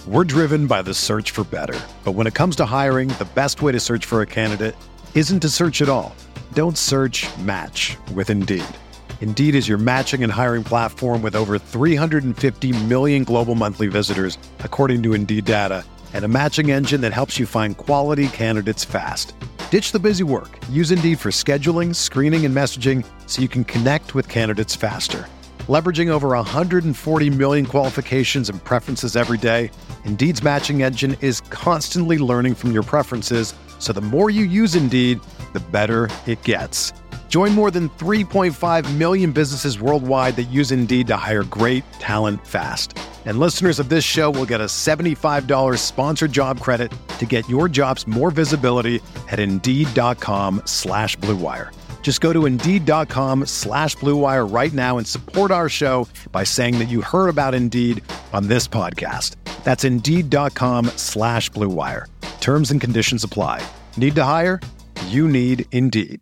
We're driven by the search for better. But when it comes to hiring, the best way to search for a candidate isn't to search at all. Don't search, match with Indeed. Indeed is your matching and hiring platform with over 350 million global monthly visitors, according to Indeed data, and a matching engine that helps you find quality candidates fast. Ditch the busy work. Use Indeed for scheduling, screening, and messaging so you can connect with candidates faster. Leveraging over 140 million qualifications and preferences every day, Indeed's matching engine is constantly learning from your preferences, so the more you use Indeed, the better it gets. Join more than 3.5 million businesses worldwide that use Indeed to hire great talent fast. And listeners of this show will get a $75 sponsored job credit to get your jobs more visibility at Indeed.com/Blue Wire. Just go to Indeed.com/Blue Wire right now and support our show by saying that you heard about Indeed on this podcast. That's Indeed.com/Blue Wire. Terms and conditions apply. Need to hire? You need Indeed.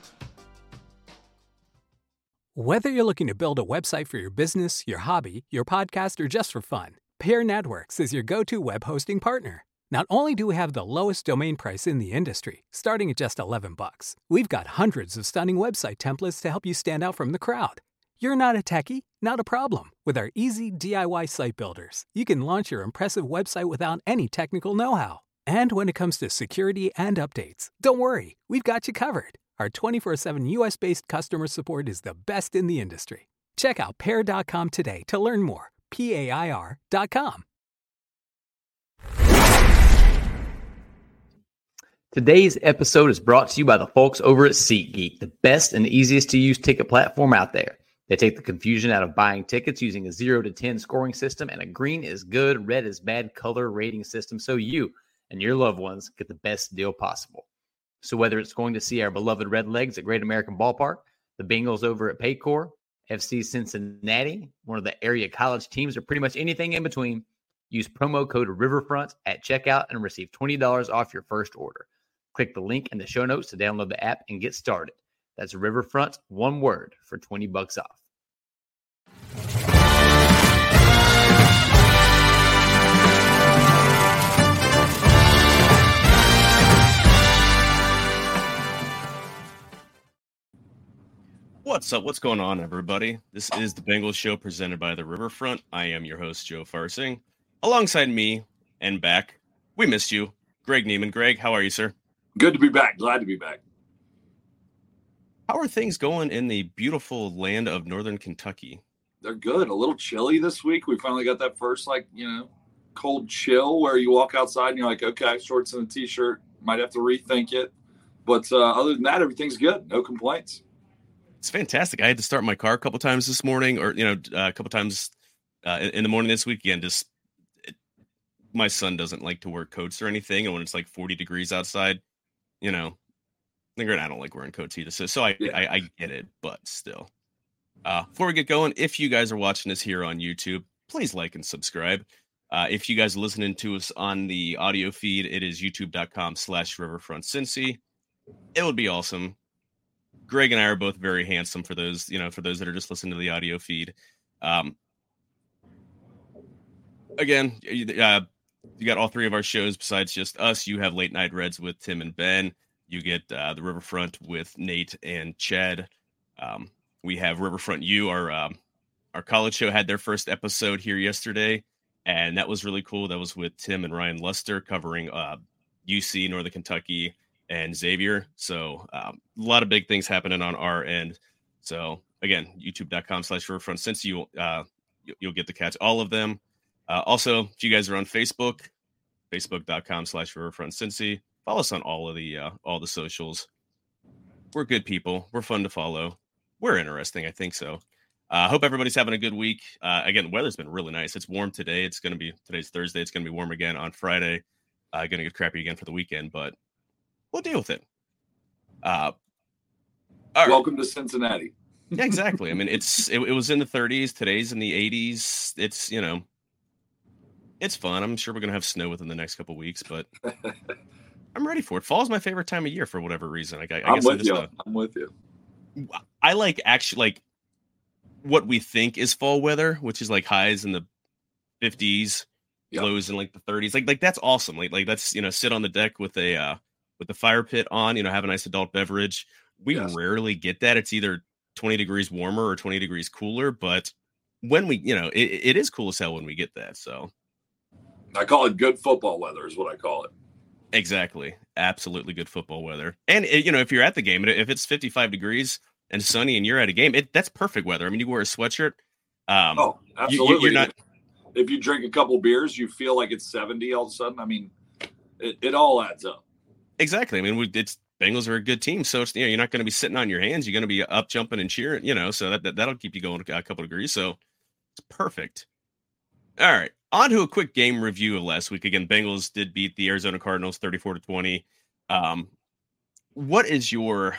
Whether you're looking to build a website for your business, your hobby, your podcast, or just for fun, Pair Networks is your go-to web hosting partner. Not only do we have the lowest domain price in the industry, starting at just $11, we've got hundreds of stunning website templates to help you stand out from the crowd. You're not a techie? Not a problem. With our easy DIY site builders, you can launch your impressive website without any technical know-how. And when it comes to security and updates, don't worry, we've got you covered. Our 24/7 US-based customer support is the best in the industry. Check out Pair.com today to learn more. PAIR.com. Today's episode is brought to you by the folks over at SeatGeek, the best and easiest to use ticket platform out there. They take the confusion out of buying tickets using a 0 to 10 scoring system and a green is good, red is bad color rating system so you and your loved ones get the best deal possible. So whether it's going to see our beloved Redlegs at Great American Ballpark, the Bengals over at Paycor, FC Cincinnati, one of the area college teams, or pretty much anything in between, use promo code Riverfront at checkout and receive $20 off your first order. Click the link in the show notes to download the app and get started. That's Riverfront, one word, for $20 off. What's up? What's going on, everybody? This is the Bengals Show presented by the Riverfront. I am your host, Joe Farsing. Alongside me and back, we missed you, Greg Neiman. Greg, how are you, sir? Good to be back. Glad to be back. How are things going in the beautiful land of Northern Kentucky? They're good. A little chilly this week. We finally got that first, cold chill where you walk outside and you're like, okay, shorts and a T-shirt. Might have to rethink it. But other than that, everything's good. No complaints. It's fantastic. I had to start my car a couple times this morning, or a couple times in the morning this week. Again, my son doesn't like to wear coats or anything, and when it's like 40 degrees outside, I don't like wearing coats either. So I get it, but still. Before we get going, if you guys are watching this here on YouTube, please like and subscribe. If you guys are listening to us on the audio feed, it is youtube.com/RiverfrontCincy. It would be awesome. Greg and I are both very handsome for those that are just listening to the audio feed. Again, you got all three of our shows besides just us. You have Late Night Reds with Tim and Ben. You get the Riverfront with Nate and Chad. We have Riverfront U. Our college show had their first episode here yesterday, and that was really cool. That was with Tim and Ryan Luster covering UC, Northern Kentucky, and Xavier. So a lot of big things happening on our end. So again, youtube.com/RiverfrontCincy. You'll get to catch all of them. Also, if you guys are on Facebook, facebook.com/RiverfrontCincy. Follow us on all the socials. We're good people. We're fun to follow. We're interesting. I think so. Hope everybody's having a good week. Again, the weather's been really nice. It's warm today. Today's Thursday. It's going to be warm again on Friday. Going to get crappy again for the weekend, but we'll deal with it. All right. Welcome to Cincinnati. Yeah, exactly. I mean, it was in the 30s. Today's in the 80s. It's, it's fun. I'm sure we're going to have snow within the next couple of weeks, but I'm ready for it. Fall's my favorite time of year for whatever reason. I I'm guess with you. I'm with you. I like what we think is fall weather, which is like highs in the 50s, lows in like the 30s. Like that's awesome. Like that's, sit on the deck with the fire pit on, have a nice adult beverage. We rarely get that. It's either 20 degrees warmer or 20 degrees cooler, but when we, it is cool as hell when we get that. So I call it good football weather is what I call it. Exactly. Absolutely good football weather. And if you're at the game, if it's 55 degrees and sunny and you're at a game, that's perfect weather. I mean, you wear a sweatshirt. Absolutely. You're not. If you drink a couple beers, you feel like it's 70 all of a sudden. I mean, it all adds up. Exactly. I mean, Bengals are a good team, so it's, you're not going to be sitting on your hands. You're going to be up jumping and cheering. So that'll keep you going a couple degrees. So it's perfect. All right, on to a quick game review of last week. Again, Bengals did beat the Arizona Cardinals 34-20. What is your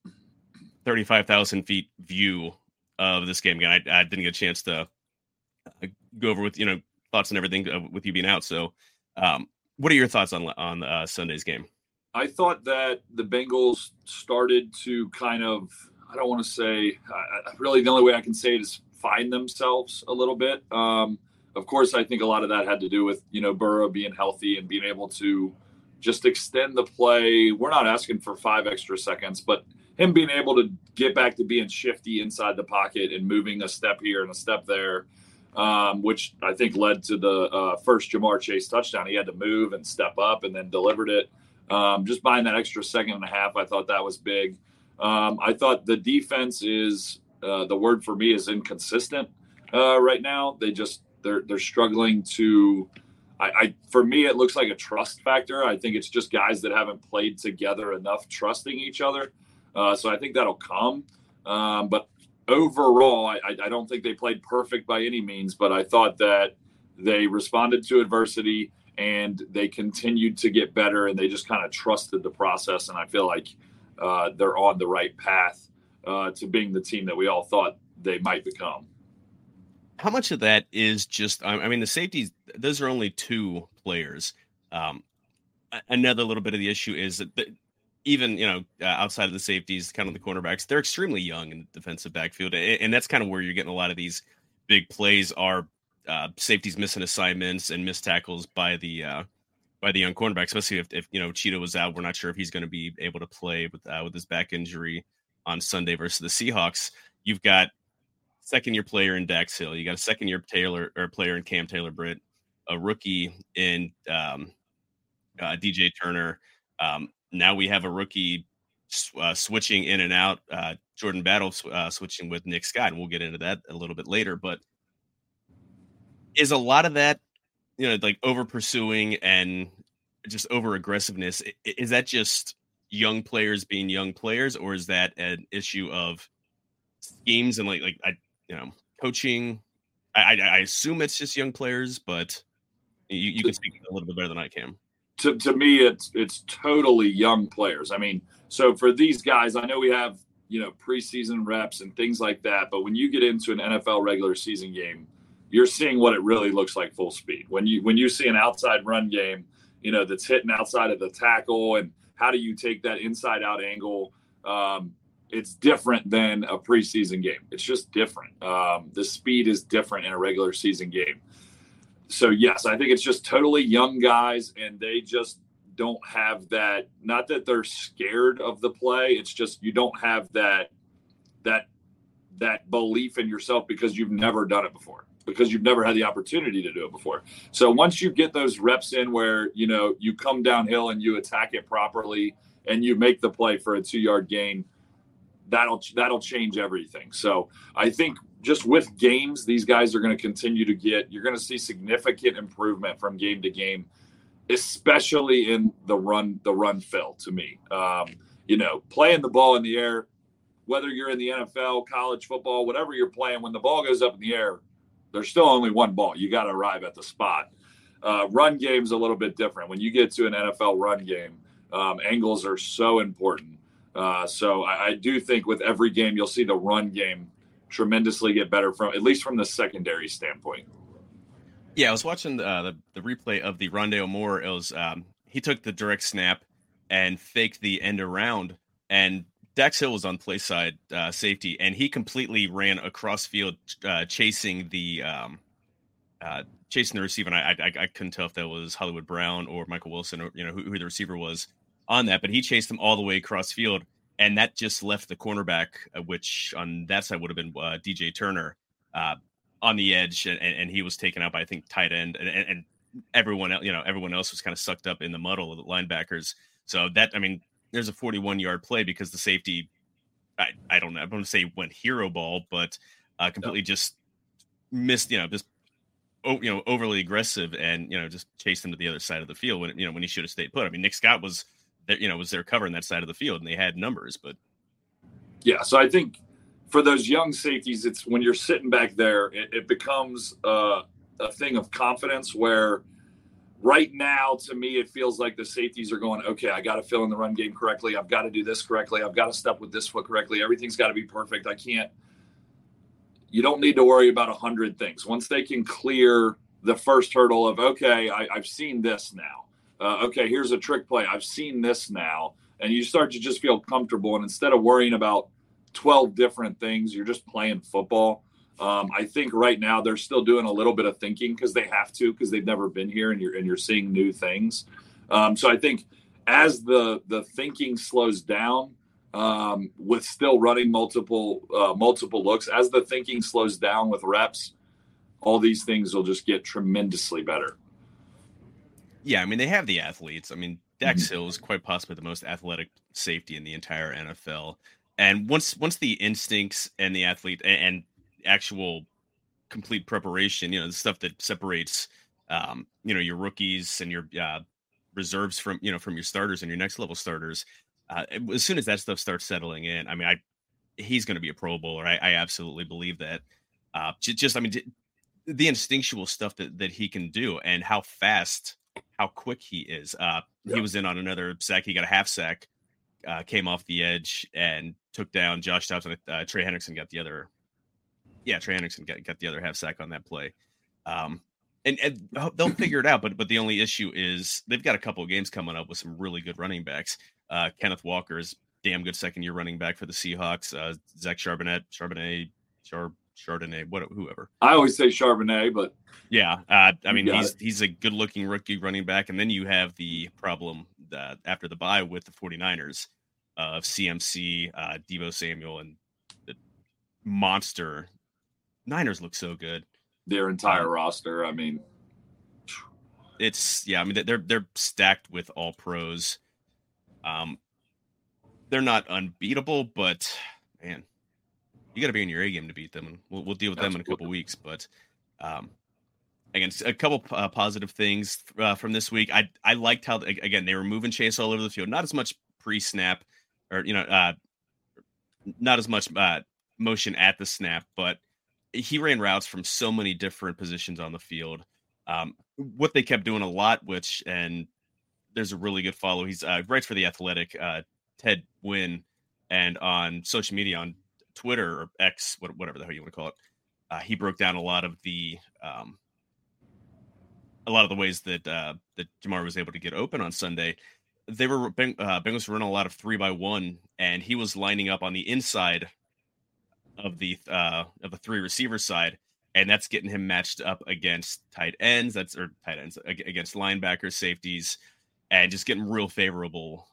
35,000 feet view of this game? Again, I didn't get a chance to go over with thoughts and everything with you being out. So, what are your thoughts on Sunday's game? I thought that the Bengals started to kind of, I don't want to say, really the only way I can say it is find themselves a little bit. Of course, I think a lot of that had to do with, Burrow being healthy and being able to just extend the play. We're not asking for 5 extra seconds, but him being able to get back to being shifty inside the pocket and moving a step here and a step there, which I think led to the first Jamar Chase touchdown. He had to move and step up and then delivered it. Just buying that extra second and a half, I thought that was big. I thought the defense is, the word for me is inconsistent right now. They're struggling to, for me, it looks like a trust factor. I think it's just guys that haven't played together enough, trusting each other. So I think that'll come. But overall, I don't think they played perfect by any means, but I thought that they responded to adversity and they continued to get better and they just kind of trusted the process. And I feel like they're on the right path to being the team that we all thought they might become. How much of that is just, I mean, the safeties, those are only 2 players. Another little bit of the issue is that even, outside of the safeties, kind of the cornerbacks, they're extremely young in the defensive backfield. And that's kind of where you're getting a lot of these big plays are safeties missing assignments and missed tackles by the young cornerback, especially if Cheetah was out. We're not sure if he's going to be able to play with his back injury on Sunday versus the Seahawks. You've got second-year player in Dax Hill. You got a second-year player in Cam Taylor-Britt, a rookie in DJ Turner. Now we have a rookie switching in and out, Jordan Battle switching with Nick Scott, and we'll get into that a little bit later. But is a lot of that, like over pursuing and just over aggressiveness, is that just young players being young players, or is that an issue of schemes and coaching? I assume it's just young players, but you can speak a little bit better than I can. To me, it's totally young players. I mean, so for these guys, I know we have, preseason reps and things like that, but when you get into an NFL regular season game, you're seeing what it really looks like full speed. When you see an outside run game, that's hitting outside of the tackle, and how do you take that inside out angle? It's different than a preseason game. It's just different. The speed is different in a regular season game. So, yes, I think it's just totally young guys, and they just don't have that. Not that they're scared of the play. It's just you don't have that belief in yourself because you've never done it before, because you've never had the opportunity to do it before. So once you get those reps in where, you come downhill and you attack it properly and you make the play for a 2-yard gain, that'll change everything. So I think just with games, these guys are going to continue to you're going to see significant improvement from game to game, especially in the run fill to me. Playing the ball in the air, whether you're in the NFL, college football, whatever you're playing, when the ball goes up in the air, there's still only one ball. You got to arrive at the spot. Run game's a little bit different. When you get to an NFL run game, angles are so important. So I do think with every game, you'll see the run game tremendously get better at least from the secondary standpoint. Yeah, I was watching the replay of the Rondale Moore. It was he took the direct snap and faked the end around, and Dax Hill was on play side safety, and he completely ran across field chasing the chasing the receiver. And I couldn't tell if that was Hollywood Brown or Michael Wilson or, who the receiver was on that, but he chased him all the way across field. And that just left the cornerback, which on that side would have been DJ Turner on the edge. And he was taken out by, I think, tight end and everyone else was kind of sucked up in the muddle of the linebackers. So there's a 41-yard play because the safety, I don't know, I'm going to say went hero ball, but completely just missed, just overly aggressive and just chased him to the other side of the field when he should have stayed put. I mean, Nick Scott was there covering that side of the field and they had numbers, but yeah. So I think for those young safeties, it's when you're sitting back there, it becomes a thing of confidence where right now, to me, it feels like the safeties are going, okay, I got to fill in the run game correctly. I've got to do this correctly. I've got to step with this foot correctly. Everything's got to be perfect. You don't need to worry about 100 things. Once they can clear the first hurdle of, okay, I've seen this now. Okay, here's a trick play. I've seen this now. And you start to just feel comfortable. And instead of worrying about 12 different things, you're just playing football. I think right now they're still doing a little bit of thinking because they have to, because they've never been here and you're seeing new things. So I think as the thinking slows down, with still running multiple looks, as the thinking slows down with reps, all these things will just get tremendously better. Yeah, I mean, they have the athletes. I mean, Dax Hill is quite possibly the most athletic safety in the entire NFL. And once the instincts and the athlete and actual complete preparation, the stuff that separates, your rookies and your reserves from your starters and your next level starters, as soon as that stuff starts settling in, I mean, he's going to be a Pro Bowler. I absolutely believe that. The instinctual stuff that he can do and how quick he is. He was in on another sack. He got a half sack, came off the edge and took down Josh Dobbs. Trey Hendrickson got the other. Yeah, Trey Hendrickson got the other half sack on that play. And they'll figure it out. But the only issue is they've got a couple of games coming up with some really good running backs. Kenneth Walker is damn good second-year running back for the Seahawks. Zach Charbonnet, whoever. I always say Charbonnet, but yeah, he's a good-looking rookie running back, and then you have the problem that after the bye with the 49ers of CMC, Deebo Samuel, and the monster. Niners look so good. Their entire roster. I mean, they're stacked with all pros. They're not unbeatable, but man, you got to be in your A game to beat them, and we'll deal with them in a couple weeks. But again, a couple positive things from this week. I liked how again they were moving Chase all over the field, not as much pre-snap or not as much motion at the snap, but he ran routes from so many different positions on the field. What they kept doing a lot, and there's a really good follow. He's writes for The Athletic, Ted Wynn, and on social media, on Twitter or X, whatever the hell you want to call it, he broke down a lot of the ways that that Ja'Marr was able to get open on Sunday. They were Bengals were running a lot of 3-by-1, and he was lining up on the inside of the 3 receiver side, and that's getting him matched up against tight ends against linebackers, safeties, and just getting real favorable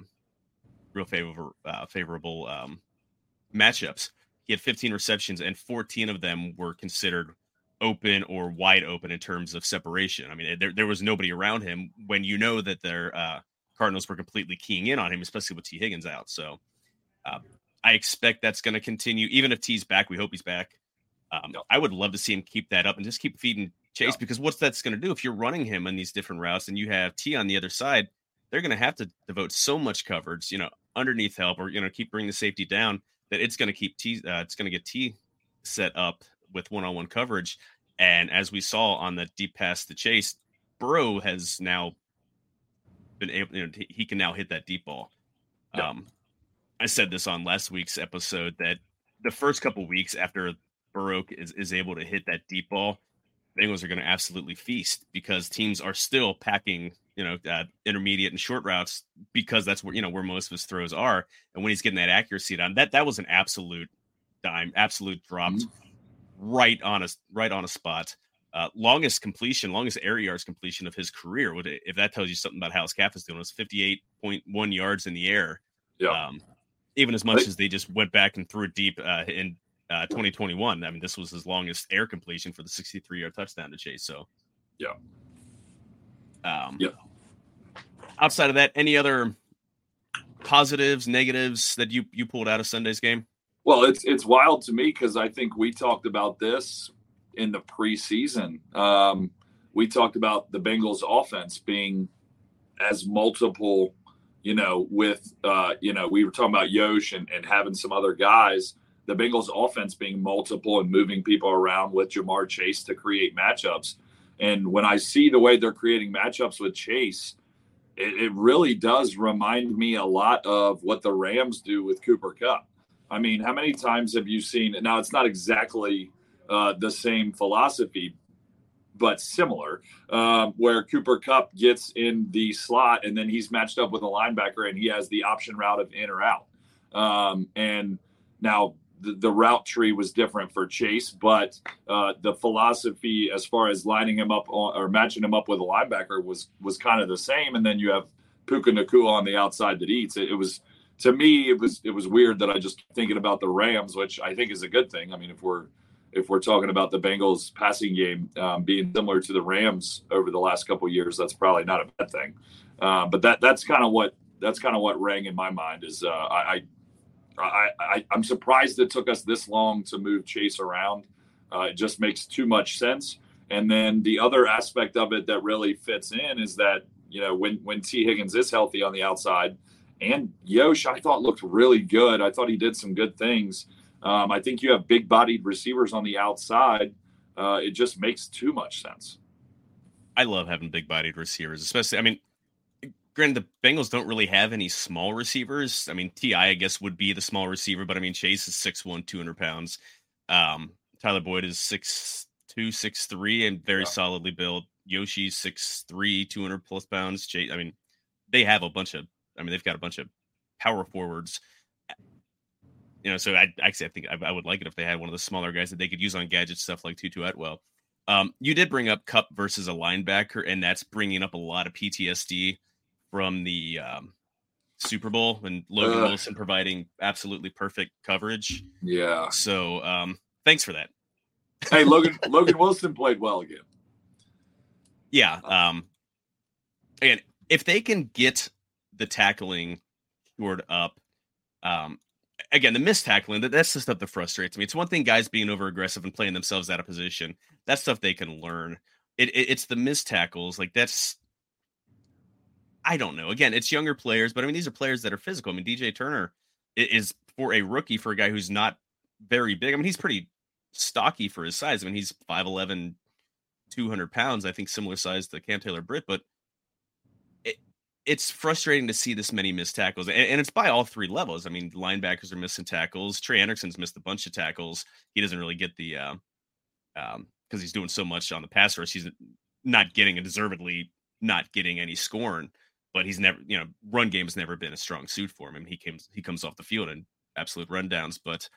matchups. He had 15 receptions, and 14 of them were considered open or wide open in terms of separation. I mean, there was nobody around him when that their Cardinals were completely keying in on him, especially with T. Higgins out. So I expect that's going to continue. Even if T's back, we hope he's back. I would love to see him keep that up and just keep feeding Chase, because what's that's going to do if you're running him on these different routes and you have T on the other side, they're going to have to devote so much coverage, underneath help, or, keep bringing the safety down, that it's going to keep T, it's going to get T set up with one-on-one coverage. And as we saw on the deep pass to Chase, Burrow has now been able, he can now hit that deep ball. Yeah. I said this on last week's episode that the first couple weeks after Burrow is able to hit that deep ball, Bengals are going to absolutely feast, because teams are still packing, intermediate and short routes, because that's where, where most of his throws are. And when he's getting that accuracy down, that was an absolute dime, absolute dropped right on a spot. longest air yards completion of his career. If that tells you something about how his calf is doing, it was 58.1 yards in the air. Yeah. Even as much as they just went back and threw it deep in 2021. I mean, this was his longest air completion for the 63-yard touchdown to Chase. So, yeah. Outside of that, any other positives, negatives that you pulled out of Sunday's game? Well, it's wild to me because I think we talked about this in the preseason. We talked about the Bengals offense being as multiple, with, we were talking about Yosh and having some other guys, the Bengals offense being multiple and moving people around with Jamar Chase to create matchups. And when I see the way they're creating matchups with Chase, it really does remind me a lot of what the Rams do with Cooper Kupp. I mean, how many times have you seen – now, it's not exactly the same philosophy, but similar, where Cooper Kupp gets in the slot and then he's matched up with a linebacker and he has the option route of in or out. And now the route tree was different for Chase, but the philosophy as far as lining him up or matching him up with a linebacker was kind of the same. And then you have Puka Nacua on the outside that eats. It was – to me, it was weird that I just thinking about the Rams, which I think is a good thing. I mean, if we're talking about the Bengals passing game being similar to the Rams over the last couple of years, that's probably not a bad thing. But that's kind of what rang in my mind is I'm surprised it took us this long to move Chase around. It just makes too much sense. And then the other aspect of it that really fits in is that when T. Higgins is healthy on the outside. And Yosh, I thought, looked really good. I thought he did some good things. I think you have big-bodied receivers on the outside. It just makes too much sense. I love having big-bodied receivers, especially. I mean, granted, the Bengals don't really have any small receivers. I mean, T.I., I guess, would be the small receiver, but I mean, Chase is 6'1", 200 pounds. Tyler Boyd is 6'2", 6'3", and very solidly built. Yoshi's 6'3", 200-plus pounds. Chase, I mean, they've got a bunch of power forwards, so I think I would like it if they had one of the smaller guys that they could use on gadget stuff like Tutu Atwell. You did bring up Kupp versus a linebacker, and that's bringing up a lot of PTSD from the Super Bowl and Logan Wilson providing absolutely perfect coverage. Yeah. So thanks for that. Hey, Logan Wilson played well again. Yeah. And if they can get the tackling shored up, again, the missed tackling, that's the stuff that frustrates me. It's one thing guys being over aggressive and playing themselves out of position. That's stuff they can learn. It's the missed tackles. Like that's, I don't know. Again, it's younger players, but I mean, these are players that are physical. I mean, DJ Turner is for a rookie, for a guy who's not very big. I mean, he's pretty stocky for his size. I mean, he's 5'11", 200 pounds, I think similar size to Cam Taylor-Britt, but it's frustrating to see this many missed tackles, and it's by all three levels. I mean, linebackers are missing tackles. Trey Anderson's missed a bunch of tackles. He doesn't really get the because he's doing so much on the pass rush. He's not getting, and deservedly not getting, any scoring. But he's never, run game has never been a strong suit for him. I mean, he comes off the field in absolute rundowns. But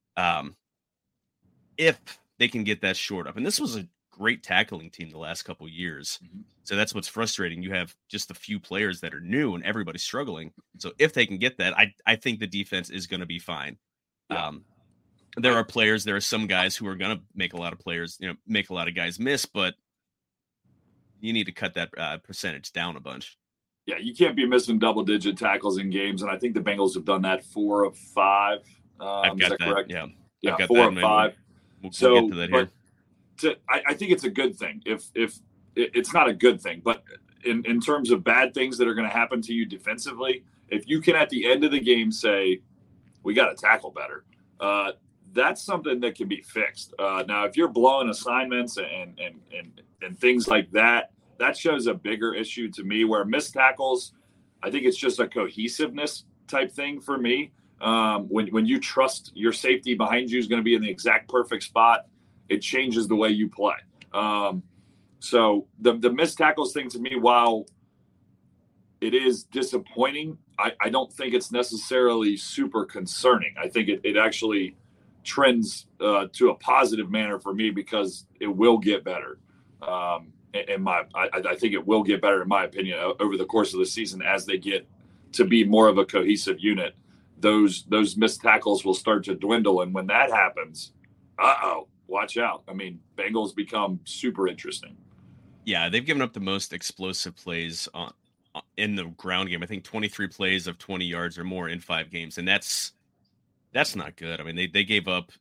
if they can get that short up, and this was a great tackling team the last couple of years. Mm-hmm. So that's what's frustrating. You have just a few players that are new and everybody's struggling. So if they can get that, I think the defense is going to be fine. Yeah. There are some guys who are going to make a lot of players, make a lot of guys miss, but you need to cut that percentage down a bunch. Yeah, you can't be missing double-digit tackles in games, and I think the Bengals have done that 4 of 5. I've got that, correct? Yeah, I've got 4 of 5. We'll get to that here. I think it's a good thing. If it's not a good thing, but in terms of bad things that are going to happen to you defensively, if you can at the end of the game say, we got to tackle better, that's something that can be fixed. Now, if you're blowing assignments and things like that, that shows a bigger issue to me, where missed tackles, I think it's just a cohesiveness type thing for me. When you trust your safety behind you is going to be in the exact perfect spot, it changes the way you play. So the missed tackles thing to me, while it is disappointing, I don't think it's necessarily super concerning. I think it actually trends to a positive manner for me, because it will get better. I think it will get better, in my opinion, over the course of the season as they get to be more of a cohesive unit. Those missed tackles will start to dwindle, and when that happens, watch out. I mean, Bengals become super interesting. Yeah, they've given up the most explosive plays in the ground game. I think 23 plays of 20 yards or more in 5 games, and that's not good. I mean, they gave up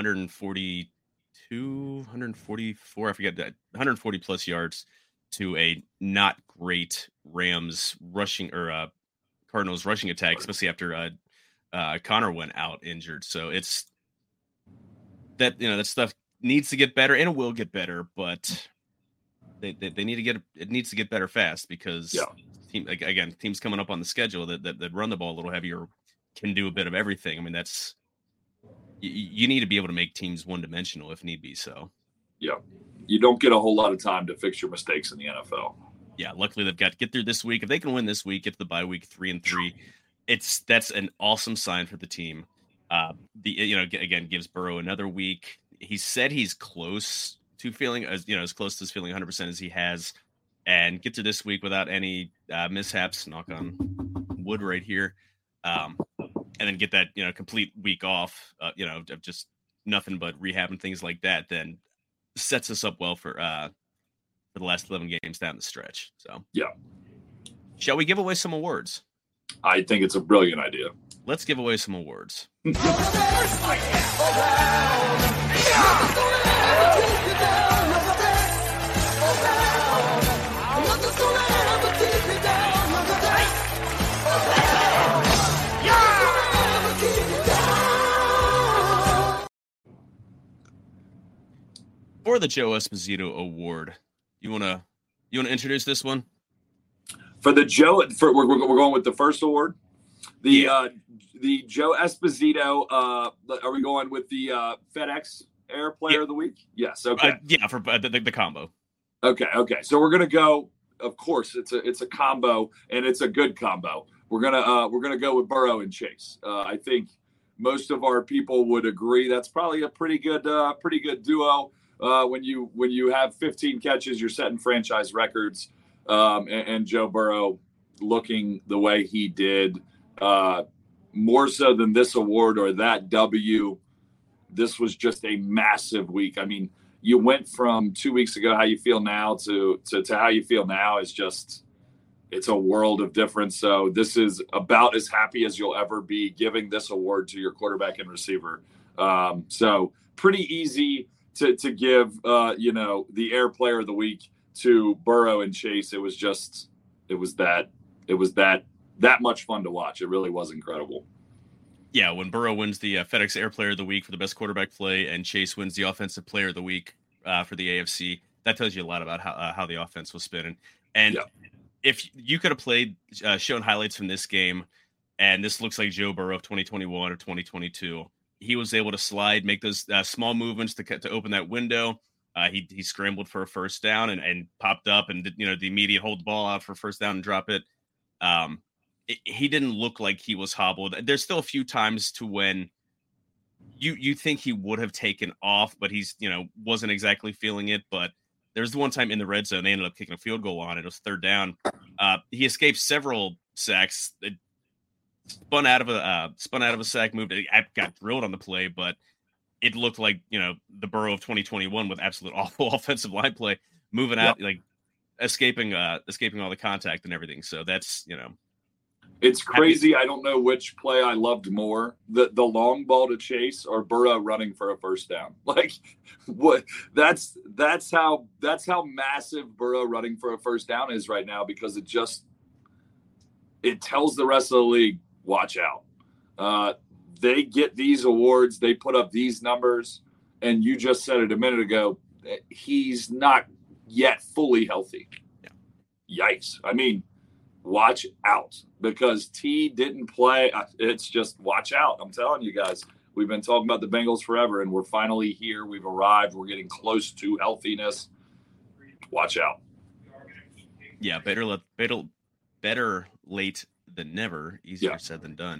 144, I forget that, 140 plus yards to a not great Rams rushing or Cardinals rushing attack, especially after Connor went out injured. So it's that, that stuff needs to get better, and it will get better, but they need to get it needs to get better fast, because teams coming up on the schedule that run the ball a little heavier can do a bit of everything. I mean, that's you need to be able to make teams one-dimensional if need be. So yeah, you don't get a whole lot of time to fix your mistakes in the NFL. Yeah, luckily they've got to get through this week. If they can win this week, get to the bye week 3-3, that's an awesome sign for the team. Again, gives Burrow another week. He said he's close to feeling as close to feeling 100% as he has, and get to this week without any mishaps. Knock on wood right here, and then get that complete week off. Of just nothing but rehab and things like that. Then sets us up well for the last 11 games down the stretch. So yeah, shall we give away some awards? I think it's a brilliant idea. Let's give away some awards. For the Joe Esposito Award, you wanna introduce this one? For the Joe, we're going with the first award. The Joe Esposito. Are we going with the FedEx Air Player of the Week? Yes. Okay. For the combo. Okay. So we're gonna go. Of course, it's a combo, and it's a good combo. We're gonna go with Burrow and Chase. I think most of our people would agree that's probably a pretty good duo. When you have 15 catches, you're setting franchise records. And Joe Burrow looking the way he did, more so than this award or that W. This was just a massive week. I mean, you went from 2 weeks ago, how you feel now, to how you feel now is just, it's a world of difference. So this is about as happy as you'll ever be giving this award to your quarterback and receiver. So pretty easy to give, the Air Player of the Week to Burrow and Chase. It was that much fun to watch. It really was incredible. Yeah, when Burrow wins the FedEx Air Player of the Week for the best quarterback play, and Chase wins the Offensive Player of the Week for the AFC, that tells you a lot about how the offense was spinning. And if you could have shown highlights from this game, and this looks like Joe Burrow of 2021 or 2022, he was able to slide, make those small movements to open that window. He scrambled for a first down and popped up and did, the immediate hold the ball out for first down and drop it. He didn't look like he was hobbled. There's still a few times to when you think he would have taken off, but he's, wasn't exactly feeling it. But there's the one time in the red zone, they ended up kicking a field goal on it. It was third down. He escaped several sacks. It spun out of a sack, moved. It got drilled on the play, but it looked like, the Burrow of 2021 with absolute awful offensive line play, moving out, like escaping all the contact and everything. So that's, it's crazy. I don't know which play I loved more, the long ball to Chase or Burrow running for a first down. Like, what? That's how massive Burrow running for a first down is right now, because it tells the rest of the league, watch out. They get these awards, they put up these numbers, and you just said it a minute ago, he's not yet fully healthy. Yeah. Yikes. I mean, watch out, because T didn't play. It's just watch out. I'm telling you guys, we've been talking about the Bengals forever, and we're finally here. We've arrived. We're getting close to healthiness. Watch out. Yeah, better late than never. Easier said than done.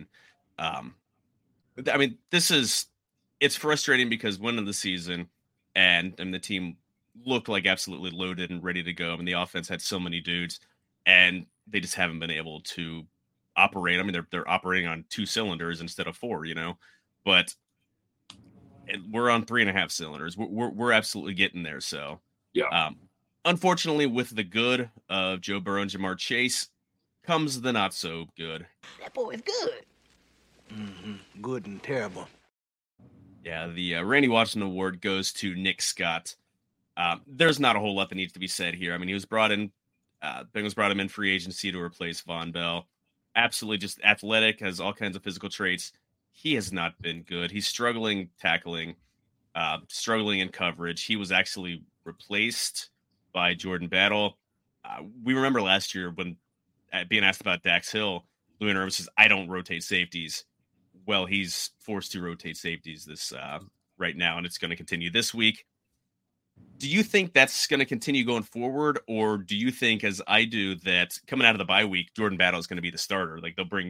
I mean, it's frustrating because winning the season and the team, looked like absolutely loaded and ready to go. I mean, the offense had so many dudes, and they just haven't been able to operate. I mean, they're operating on 2 cylinders instead of 4, but we're on 3.5 cylinders. We're absolutely getting there. So Yeah. Unfortunately, with the good of Joe Burrow and Jamar Chase comes the not so good. That boy is good. Mm-hmm. Good and terrible. Yeah, the Randy Watson Award goes to Nick Scott. There's not a whole lot that needs to be said here. I mean, he was brought in, Bengals brought him in free agency to replace Von Bell. Absolutely just athletic, has all kinds of physical traits. He has not been good. He's struggling tackling, struggling in coverage. He was actually replaced by Jordan Battle. We remember last year when being asked about Dax Hill, Louis Irvin says, I don't rotate safeties. Well, he's forced to rotate safeties this right now, and it's going to continue this week. Do you think that's going to continue going forward, or do you think, as I do, that coming out of the bye week, Jordan Battle is going to be the starter? Like they'll bring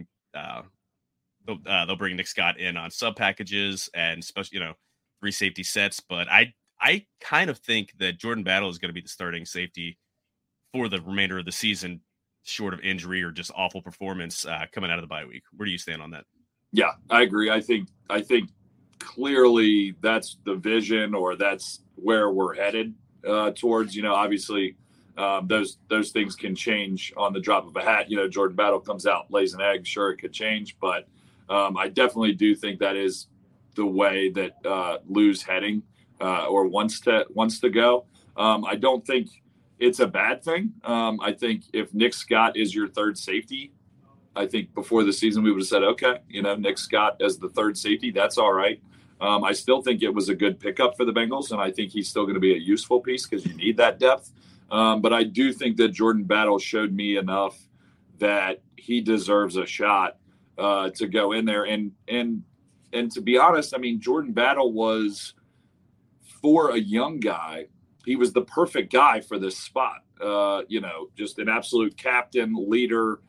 Nick Scott in on sub packages and special, 3 safety sets, but I kind of think that Jordan Battle is going to be the starting safety for the remainder of the season, short of injury or just awful performance coming out of the bye week. Where do you stand on that? Yeah, I agree. I think clearly that's the vision, or that's where we're headed towards. Obviously, those things can change on the drop of a hat. Jordan Battle comes out, lays an egg. Sure, it could change, but I definitely do think that is the way that Lou's heading or wants to go. I don't think it's a bad thing. I think if Nick Scott is your third safety, I think before the season we would have said, okay, Nick Scott as the third safety, that's all right. I still think it was a good pickup for the Bengals, and I think he's still going to be a useful piece because you need that depth. But I do think that Jordan Battle showed me enough that he deserves a shot to go in there. And to be honest, I mean, Jordan Battle was, for a young guy, he was the perfect guy for this spot. Just an absolute captain, leader,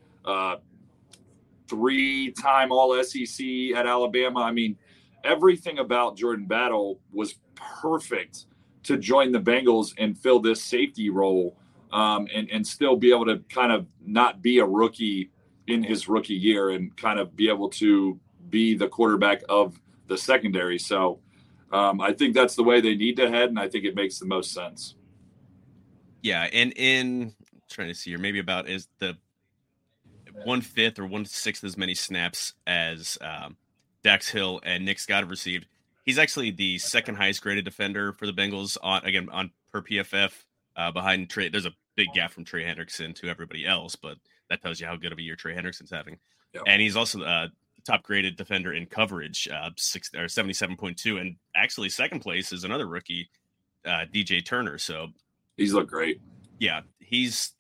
3-time All-SEC at Alabama. I mean, everything about Jordan Battle was perfect to join the Bengals and fill this safety role and still be able to kind of not be a rookie in his rookie year and kind of be able to be the quarterback of the secondary. So I think that's the way they need to head, and I think it makes the most sense. Yeah, and I'm trying to see here, maybe about is the 1/5 or 1/6 as many snaps as Dax Hill and Nick Scott have received. He's actually the second highest graded defender for the Bengals on per PFF behind Trey. There's a big gap from Trey Hendrickson to everybody else, but that tells you how good of a year Trey Hendrickson's having. Yep. And he's also the top graded defender in coverage, 77.2, and actually second place is another rookie, DJ Turner. So he's looked great. Yeah, his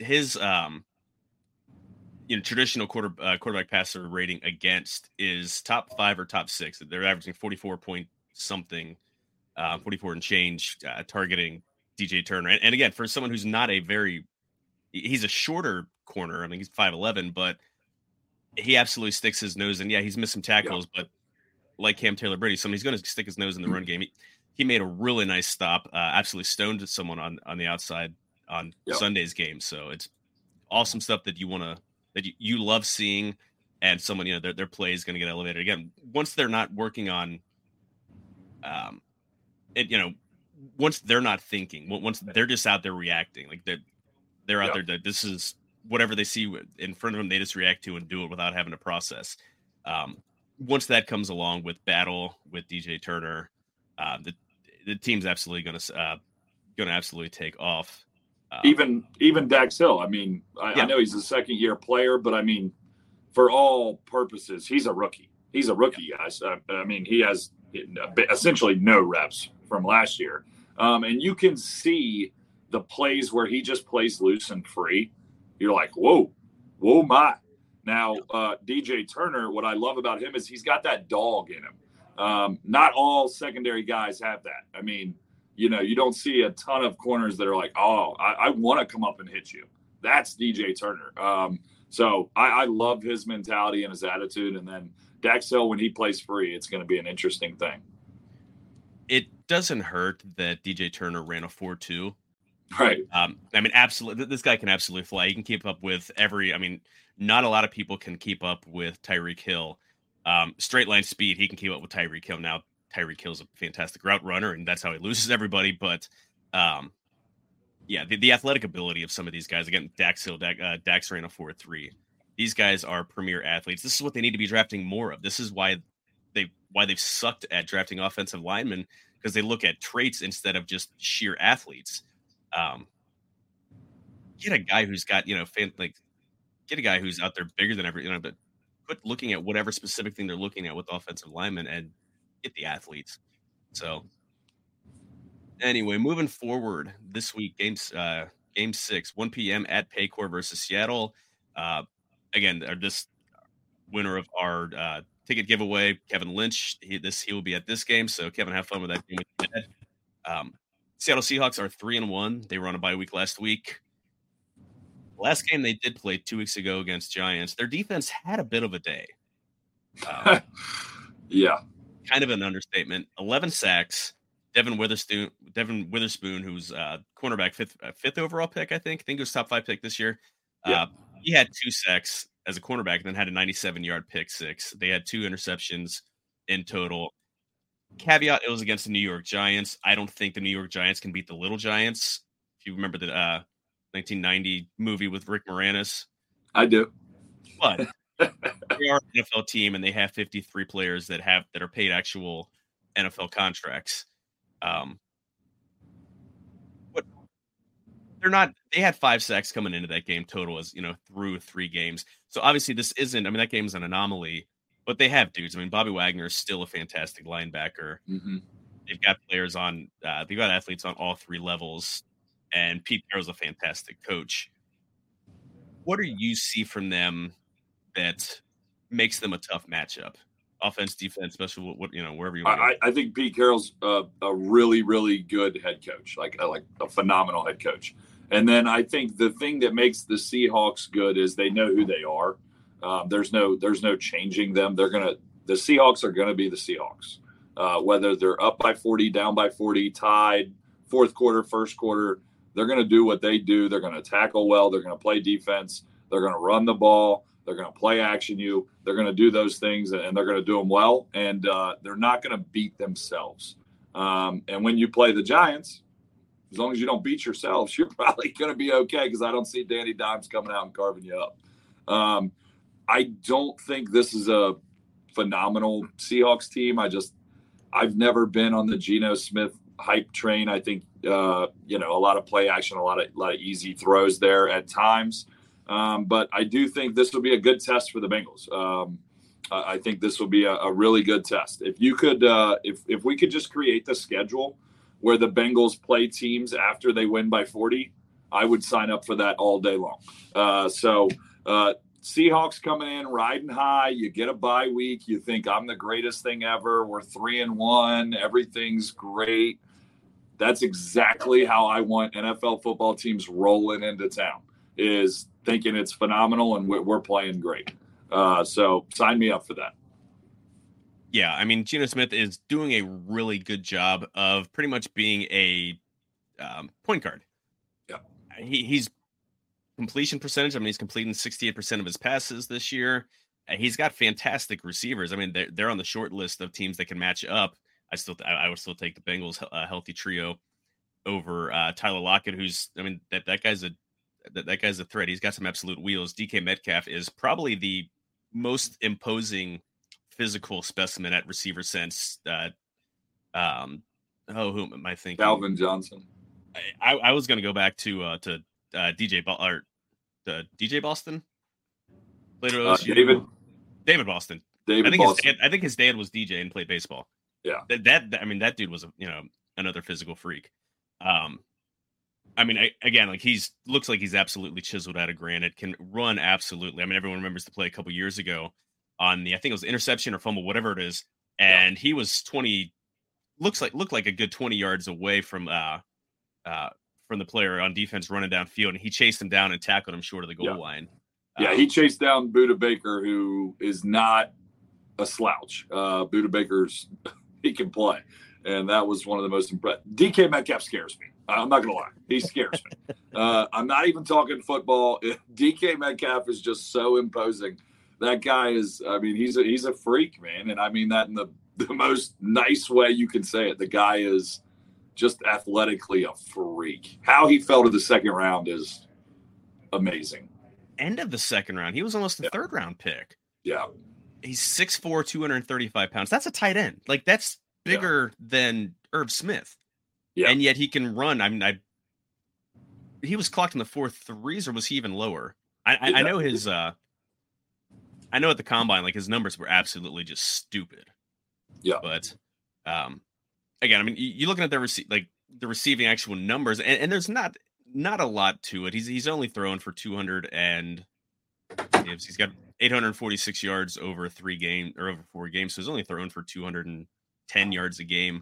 traditional quarterback passer rating against is top 5 or top 6. They're averaging 44 point something, 44 and change, targeting DJ Turner. And again, for someone who's not he's a shorter corner. I mean, he's 5'11", but he absolutely sticks his nose in. Yeah, he's missed some tackles, but like Cam Taylor-Britt, somebody's going to stick his nose in the run game. He made a really nice stop, absolutely stoned someone on the outside on Sunday's game. So it's awesome stuff that you love seeing, and someone, their play is going to get elevated again once they're not working on once they're not thinking, once they're just out there reacting, like they're out there that this is whatever they see in front of them, they just react to and do it without having to process. Once that comes along with Battle, with DJ Turner, the team's absolutely going to absolutely take off. Even Dax Hill. I mean, I know he's a second-year player, but I mean, for all purposes, he's a rookie. He's a rookie, guys. I mean, he has essentially no reps from last year. And you can see the plays where he just plays loose and free. You're like, whoa, my. Now, DJ Turner, what I love about him is he's got that dog in him. Not all secondary guys have that. I mean, you don't see a ton of corners that are like, oh, I want to come up and hit you. That's DJ Turner. So I love his mentality and his attitude. And then Dax Hill, when he plays free, it's going to be an interesting thing. It doesn't hurt that DJ Turner ran a 4.2 Right. I mean, absolutely, this guy can absolutely fly. He can keep up with not a lot of people can keep up with Tyreek Hill. Straight line speed, he can keep up with Tyreek Hill. Now, Tyreek Hill's a fantastic route runner, and that's how he loses everybody. But the athletic ability of some of these guys, again, Dax ran a 4.3. These guys are premier athletes. This is what they need to be drafting more of. This is why they've sucked at drafting offensive linemen, because they look at traits instead of just sheer athletes. Get a guy who's got, get a guy who's out there bigger than ever, but quit looking at whatever specific thing they're looking at with offensive linemen and get the athletes. So anyway, moving forward this week, game 6, 1 p.m. at Paycor versus Seattle. Again, this winner of our ticket giveaway, Kevin Lynch, he will be at this game. So Kevin, have fun with that game. Seattle Seahawks are 3-1. They were on a bye week last week. Last game they did play 2 weeks ago against Giants. Their defense had a bit of a day. Yeah. Kind of an understatement. 11 sacks. Devin Witherspoon, who's cornerback, fifth overall pick, I think it was top 5 pick this year. Yeah. He had 2 sacks as a cornerback, and then had a 97-yard pick 6. They had 2 interceptions in total. Caveat, it was against the New York Giants. I don't think the New York Giants can beat the Little Giants. If you remember the 1990 movie with Rick Moranis. I do. But they are an NFL team, and they have 53 players that are paid actual NFL contracts. But they're not. They had 5 sacks coming into that game total, as through 3 games. So obviously this isn't. I mean, that game's an anomaly. But they have dudes. I mean, Bobby Wagner is still a fantastic linebacker. Mm-hmm. They've got players on. They've got athletes on all 3 levels, and Pete Carroll's a fantastic coach. What do you see from them that makes them a tough matchup? Offense, defense, especially wherever you want. I think Pete Carroll's a really, really good head coach, like a phenomenal head coach. And then I think the thing that makes the Seahawks good is they know who they are. There's no changing them. The Seahawks are going to be the Seahawks, whether they're up by 40, down by 40, tied, fourth quarter, first quarter. They're going to do what they do. They're going to tackle well. They're going to play defense. They're going to run the ball. They're going to play action you. They're going to do those things, and they're going to do them well. And they're not going to beat themselves. And when you play the Giants, as long as you don't beat yourselves, you're probably going to be okay, because I don't see Danny Dimes coming out and carving you up. I don't think this is a phenomenal Seahawks team. I've never been on the Geno Smith hype train. I think, a lot of play action, a lot of easy throws there at times. But I do think this will be a good test for the Bengals. I think this will be a really good test. If you could, if we could just create the schedule where the Bengals play teams after they win by 40, I would sign up for that all day long. Seahawks coming in riding high. You get a bye week. You think I'm the greatest thing ever. We're 3-1. Everything's great. That's exactly how I want NFL football teams rolling into town, is thinking it's phenomenal and we're playing great. So sign me up for that. Yeah, I mean, Geno Smith is doing a really good job of pretty much being a point guard. Yeah, he's completion percentage. I mean, he's completing 68% of his passes this year. He's got fantastic receivers. I mean, they're on the short list of teams that can match up. I would still take the Bengals healthy trio over Tyler Lockett, who's, I mean, that guy's a threat. He's got some absolute wheels. DK Metcalf is probably the most imposing physical specimen at receiver since who am I thinking? Calvin Johnson. I was going to go back to DJ Boston. Later, David Boston. I think his dad was DJ and played baseball. Yeah. That dude was another physical freak. I mean, he's looks like he's absolutely chiseled out of granite. Can run absolutely. I mean, everyone remembers the play a couple years ago on I think it was interception or fumble, whatever it is, and he was 20. Looked like a good 20 yards away from the player on defense running downfield, and he chased him down and tackled him short of the goal line. He chased down Budda Baker, who is not a slouch. Budda Baker's he can play, and that was one of the most impressive. DK Metcalf scares me. I'm not going to lie. He scares me. I'm not even talking football. DK Metcalf is just so imposing. That guy is, I mean, he's a freak, man. And I mean that in the most nice way you can say it. The guy is just athletically a freak. How he fell to the second round is amazing. End of the second round. He was almost a third round pick. Yeah. He's 6'4", 235 pounds. That's a tight end. Like, that's bigger than Irv Smith. Yeah. And yet he can run. I mean, he was clocked in the 4.3s, or was he even lower? I know his I know at the combine, like, his numbers were absolutely just stupid. Yeah. But again, I mean, you're looking at the receiving actual numbers, and there's not a lot to it. He's only thrown for 200, and he's got 846 yards over 4 games, so he's only thrown for 210 yards a game.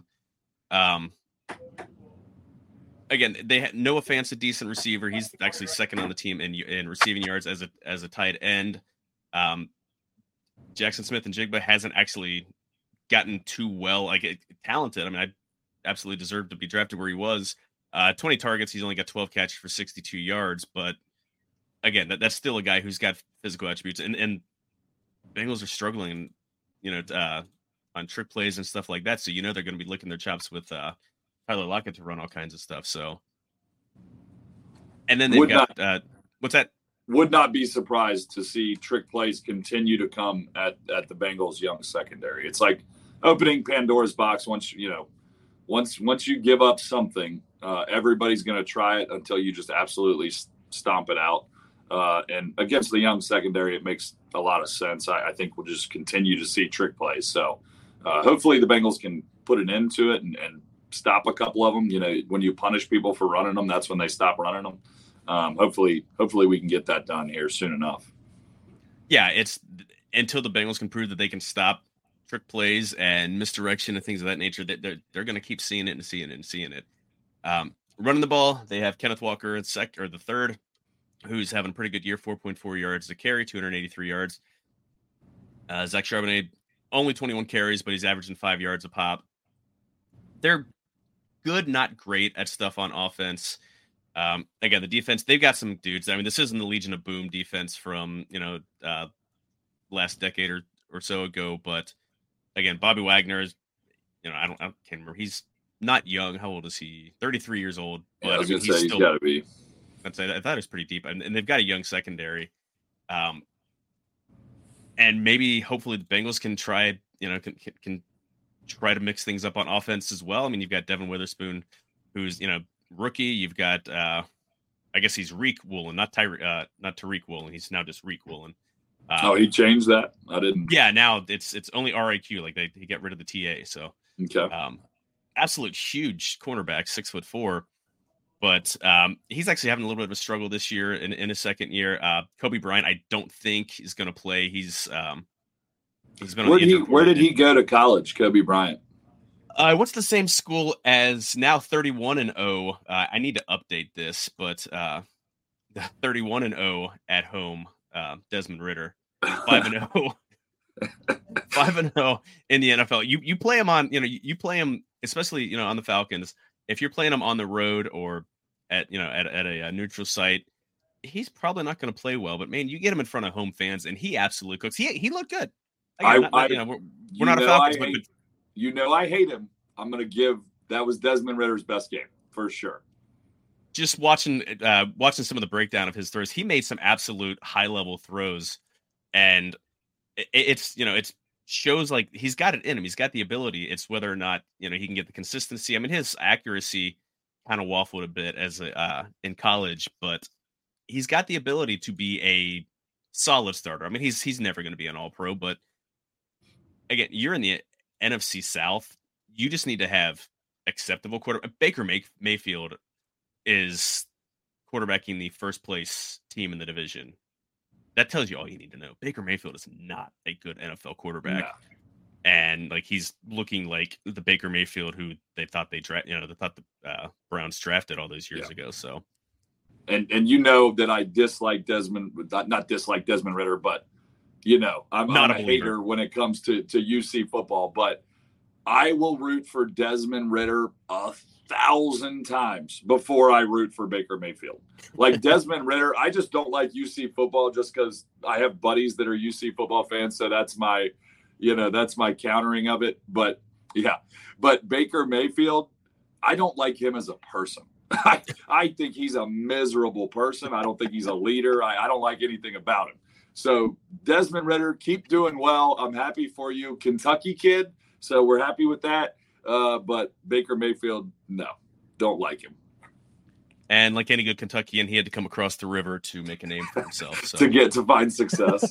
Again, they had Noah Fant's a decent receiver. He's actually second on the team in receiving yards as a tight end. Jackson Smith-Njigba hasn't actually gotten too well, talented. I mean, I absolutely deserved to be drafted where he was. 20 targets. He's only got 12 catches for 62 yards. But again, that's still a guy who's got physical attributes. And Bengals are struggling, on trick plays and stuff like that. So, they're going to be licking their chops with Tyler Lockett to run all kinds of stuff. So, and then they've got what's that? Would not be surprised to see trick plays continue to come at the Bengals' young secondary. It's like opening Pandora's box. Once you give up something, everybody's going to try it until you just absolutely stomp it out. And against the young secondary, it makes a lot of sense. I think we'll just continue to see trick plays. So hopefully the Bengals can put an end to it and stop a couple of them. When you punish people for running them, that's when they stop running them. Hopefully we can get that done here soon enough. Yeah, it's until the Bengals can prove that they can stop trick plays and misdirection and things of that nature, that they're going to keep seeing it and seeing it and seeing it. Running the ball, they have Kenneth Walker the third, who's having a pretty good year, 4.4 yards to carry, 283 yards. Zach Charbonnet, only 21 carries, but he's averaging 5 yards a pop. They're good, not great at stuff on offense. Again, the defense, they've got some dudes. I mean, this isn't the Legion of Boom defense from, last decade or so ago. But again, Bobby Wagner is, I can't remember. He's not young. How old is he? 33 years old. But I was going to say he's got to be. I thought it was pretty deep. And they've got a young secondary. And maybe, hopefully, the Bengals can try, can try to mix things up on offense as well. I mean, you've got Devin Witherspoon, who's, rookie. You've got I guess he's Reek Woolen, not Tariq Woolen. He's now just Reek Woolen. He changed that? I didn't. Yeah, now it's only RIQ. Like he got rid of the TA. So okay. Absolute huge cornerback, 6'4". But he's actually having a little bit of a struggle this year in his second year. Kobe Bryant, I don't think is going to play. He's been where did he go to college, Kobe Bryant? What's the same school as now 31-0? I need to update this, but 31-0 at home. Desmond Ridder, 5-0, 5-0 in the NFL. You play him on, you play him, especially on the Falcons. If you're playing him on the road or at a neutral site, he's probably not going to play well. But man, you get him in front of home fans, and he absolutely cooks. He looked good. Again, we're not a Falcons, but I hate him. I'm going to give that was Desmond Ridder's best game for sure. Just watching some of the breakdown of his throws, he made some absolute high level throws, and it's shows like he's got it in him. He's got the ability. It's whether or not he can get the consistency. I mean, his accuracy kind of waffled a bit as in college, but he's got the ability to be a solid starter. I mean, he's never going to be an All-Pro, but again, you're in the NFC South. You just need to have acceptable quarterback. Baker Mayfield is quarterbacking the first place team in the division. That tells you all you need to know. Baker Mayfield is not a good NFL quarterback. No. And he's looking like the Baker Mayfield who they thought they thought the Browns drafted all those years ago. So, and that I dislike Desmond, not dislike Desmond Ridder, but I'm not a hater when it comes to UC football, but I will root for Desmond Ridder 1,000 times before I root for Baker Mayfield. Like Desmond Ridder, I just don't like UC football just because I have buddies that are UC football fans. So that's my countering of it. But Baker Mayfield, I don't like him as a person. I think he's a miserable person. I don't think he's a leader. I don't like anything about him. So Desmond Ridder, keep doing well. I'm happy for you, Kentucky kid. So we're happy with that. But Baker Mayfield, no, don't like him. And like any good Kentuckian, he had to come across the river to make a name for himself. So. to find success.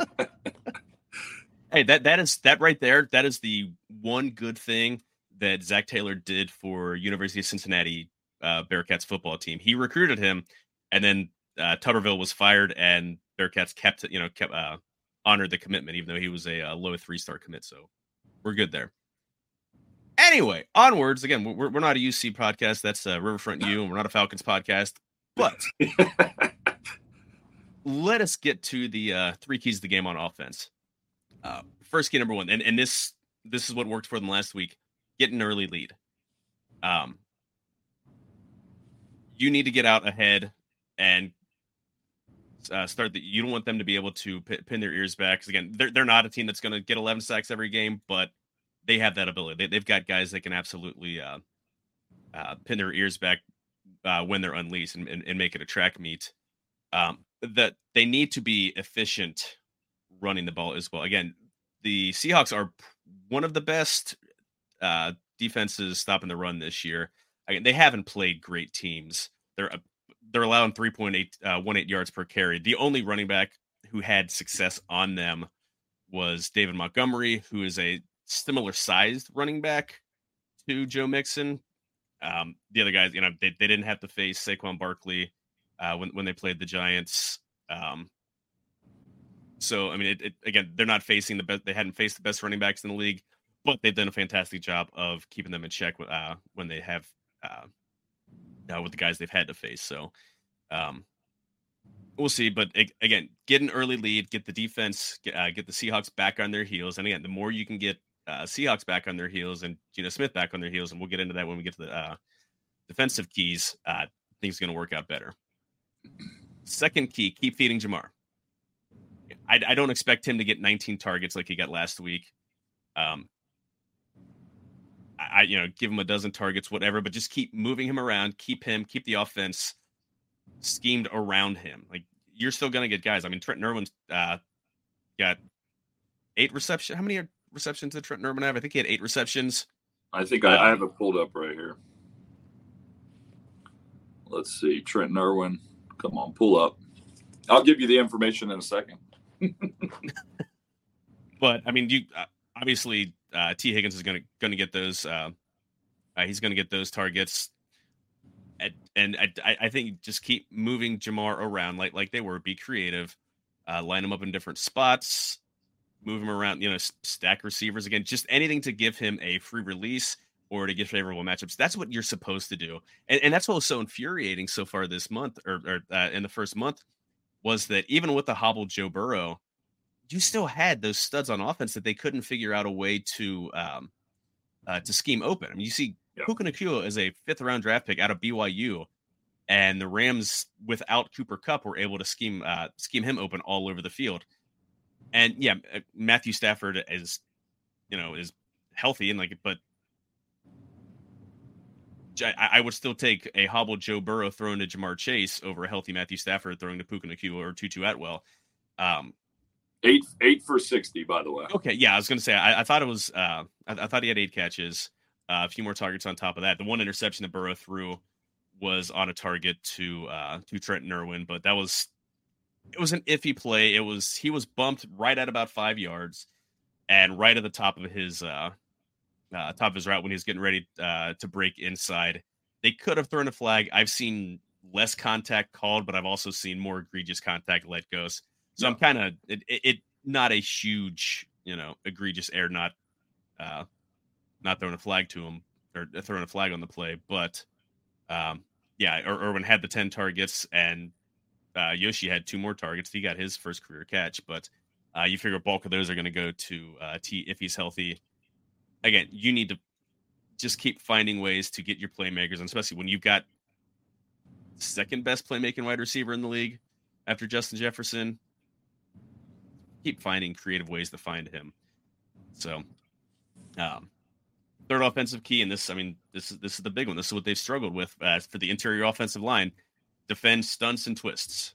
Hey, that right there. That is the one good thing that Zach Taylor did for University of Cincinnati Bearcats football team. He recruited him, and then Tutterville was fired, and Bearcats kept honored the commitment, even though he was a low 3-star commit. So we're good there. Anyway, onwards. Again, we're not a UC podcast. That's Riverfront U, and we're not a Falcons podcast. But let us get to the 3 keys of the game on offense. First key number 1, and this is what worked for them last week. Get an early lead. You need to get out ahead and start. You don't want them to be able to pin their ears back. Because again, they're not a team that's going to get 11 sacks every game, but they have that ability. They've got guys that can absolutely pin their ears back when they're unleashed and make it a track meet. That they need to be efficient running the ball as well. Again, the Seahawks are one of the best defenses stopping the run this year. Again, they haven't played great teams. They're allowing 3.18 yards per carry. The only running back who had success on them was David Montgomery, who is a similar sized running back to Joe Mixon. The other guys, they didn't have to face Saquon Barkley when they played the Giants. So, I mean, again, they're not facing the best. They hadn't faced the best running backs in the league, but they've done a fantastic job of keeping them in check when they have with the guys they've had to face. So we'll see. But again, get an early lead, get the defense, get the Seahawks back on their heels. And again, the more you can get Seahawks back on their heels and Geno Smith back on their heels, and we'll get into that when we get to the defensive keys, things are going to work out better. Second key, keep feeding Ja'Marr. I don't expect him to get 19 targets like he got last week. Give him a dozen targets, whatever, but just keep moving him around, keep the offense schemed around him. Like, you're still going to get guys. I mean, Trent Irwin's got 8 receptions. How many receptions did Trent Irwin have? I think he had 8 receptions. I think I have it pulled up right here. Let's see. Trent Irwin. Come on, pull up. I'll give you the information in a second. But I mean, you obviously T. Higgins is going to get those. He's going to get those targets, and I think just keep moving Ja'Marr around like they were. Be creative, line him up in different spots, move him around. Stack receivers again. Just anything to give him a free release or to get favorable matchups. That's what you're supposed to do, and that's what was so infuriating so far this month, or in the first month, was that even with the hobbled Joe Burrow, you still had those studs on offense that they couldn't figure out a way to scheme open. I mean, you see Puka Nacua is a 5th-round draft pick out of BYU, and the Rams without Cooper Kupp were able to scheme him open all over the field. And yeah, Matthew Stafford is healthy but I would still take a hobbled Joe Burrow throwing to Jamar Chase over a healthy Matthew Stafford throwing to Puka Nacua or Tutu Atwell. 8 for 60, by the way. Okay, yeah, I was going to say I thought it was I thought he had 8 catches, a few more targets on top of that. The one interception that Burrow threw was on a target to Trent Irwin, but it was an iffy play. He was bumped right at about 5 yards, and right at the top of his route when he was getting ready to break inside. They could have thrown a flag. I've seen less contact called, but I've also seen more egregious contact let go. So I'm kind of it not a huge egregious error not throwing a flag to him or throwing a flag on the play, but Irwin had the 10 targets and Yoshi had 2 more targets. He got his first career catch, but you figure a bulk of those are going to go to T if he's healthy. Again, you need to just keep finding ways to get your playmakers, and especially when you've got second best playmaking wide receiver in the league after Justin Jefferson, keep finding creative ways to find him. So, third offensive key, and this is the big one. This is what they've struggled with for the interior offensive line: defend stunts and twists.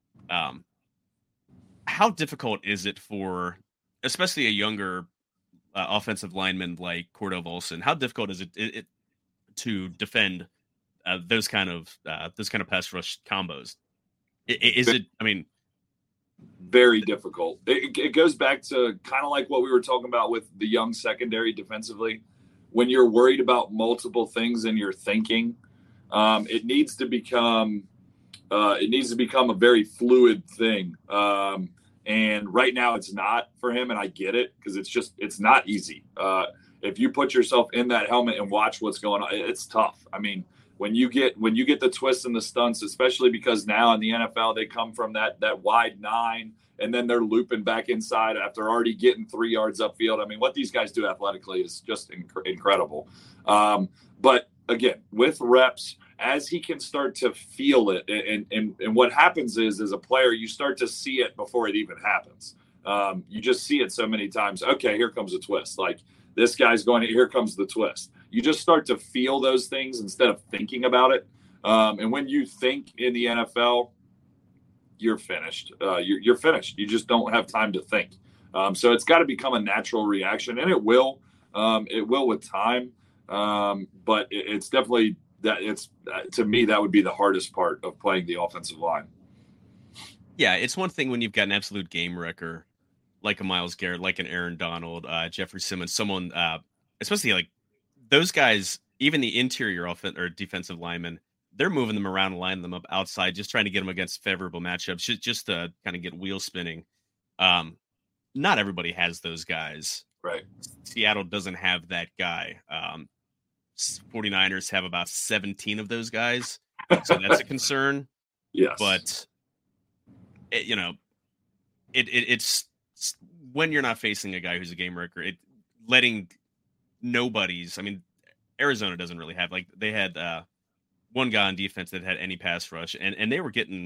How difficult is it for, especially a younger offensive lineman like Cordell Volson? How difficult is it to defend those kind of pass rush combos? Is it? I mean, very difficult. It goes back to kind of like what we were talking about with the young secondary defensively. When you're worried about multiple things in your thinking, it needs to become a very fluid thing. And right now it's not for him, and I get it, because it's not easy. If you put yourself in that helmet and watch what's going on, it's tough. I mean, when you get the twists and the stunts, especially because now in the NFL they come from that wide 9, and then they're looping back inside after already getting 3 yards upfield. I mean, what these guys do athletically is just incredible. But again, with reps, as he can start to feel it, and what happens is, as a player, you start to see it before it even happens. You just see it so many times. Okay, here comes a twist. Like, this guy's going, here comes the twist. You just start to feel those things instead of thinking about it. And when you think in the NFL, you're finished. You're finished. You just don't have time to think. So it's got to become a natural reaction, and it will. It will with time. But it's definitely that. To me, that would be the hardest part of playing the offensive line. Yeah, it's one thing when you've got an absolute game wrecker like a Myles Garrett, like an Aaron Donald, Jeffrey Simmons, someone, especially like those guys, even the interior offense or defensive linemen, they're moving them around and lining them up outside, just trying to get them against favorable matchups, just to kind of get wheels spinning. Not everybody has those guys. Right. Seattle doesn't have that guy. 49ers have about 17 of those guys. So that's a concern. Yes. But, it's when you're not facing a guy who's a game wrecker, letting nobodies. I mean, Arizona doesn't really have, like, they had one guy on defense that had any pass rush, and they were getting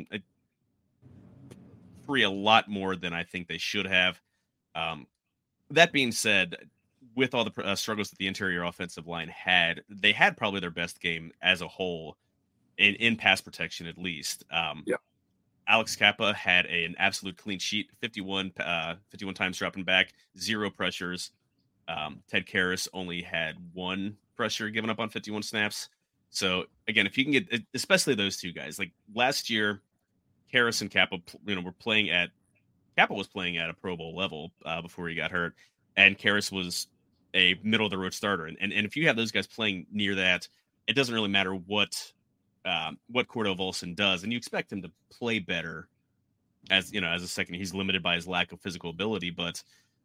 free a lot more than I think they should have. That being said, with all the struggles that the interior offensive line had, they had probably their best game as a whole in pass protection, at least. Yeah. Alex Kappa had an absolute clean sheet, 51 times dropping back, 0 pressures. Ted Karras only had 1 pressure given up on 51 snaps. So again, if you can get, especially those two guys, like last year, Karras and Kappa, were playing at, Kappa was playing at a Pro Bowl level before he got hurt, and Karras was a middle of the road starter. And if you have those guys playing near that, it doesn't really matter what Cordell Volson does, and you expect him to play better as a second. He's limited by his lack of physical ability, but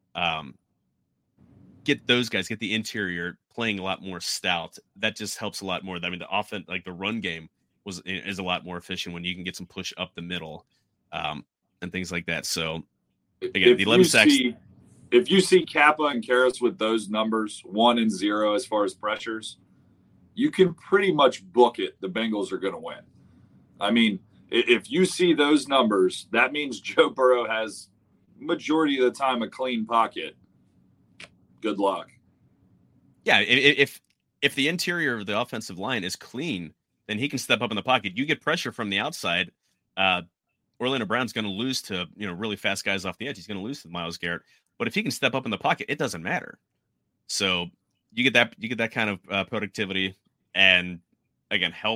get those guys, get the interior playing a lot more stout. That just helps a lot more. I mean, the offense, like the run game, is a lot more efficient when you can get some push up the middle, and things like that. So again, the 11 sacks. If you see Kappa and Karras with those numbers, 1 and 0 as far as pressures, you can pretty much book it. The Bengals are going to win. I mean, if you see those numbers, that means Joe Burrow has majority of the time a clean pocket. Good luck. Yeah, if the interior of the offensive line is clean, then he can step up in the pocket. You get pressure from the outside. Orlando Brown's going to lose to really fast guys off the edge. He's going to lose to Myles Garrett. But if he can step up in the pocket, it doesn't matter. So you get that kind of productivity, and again, help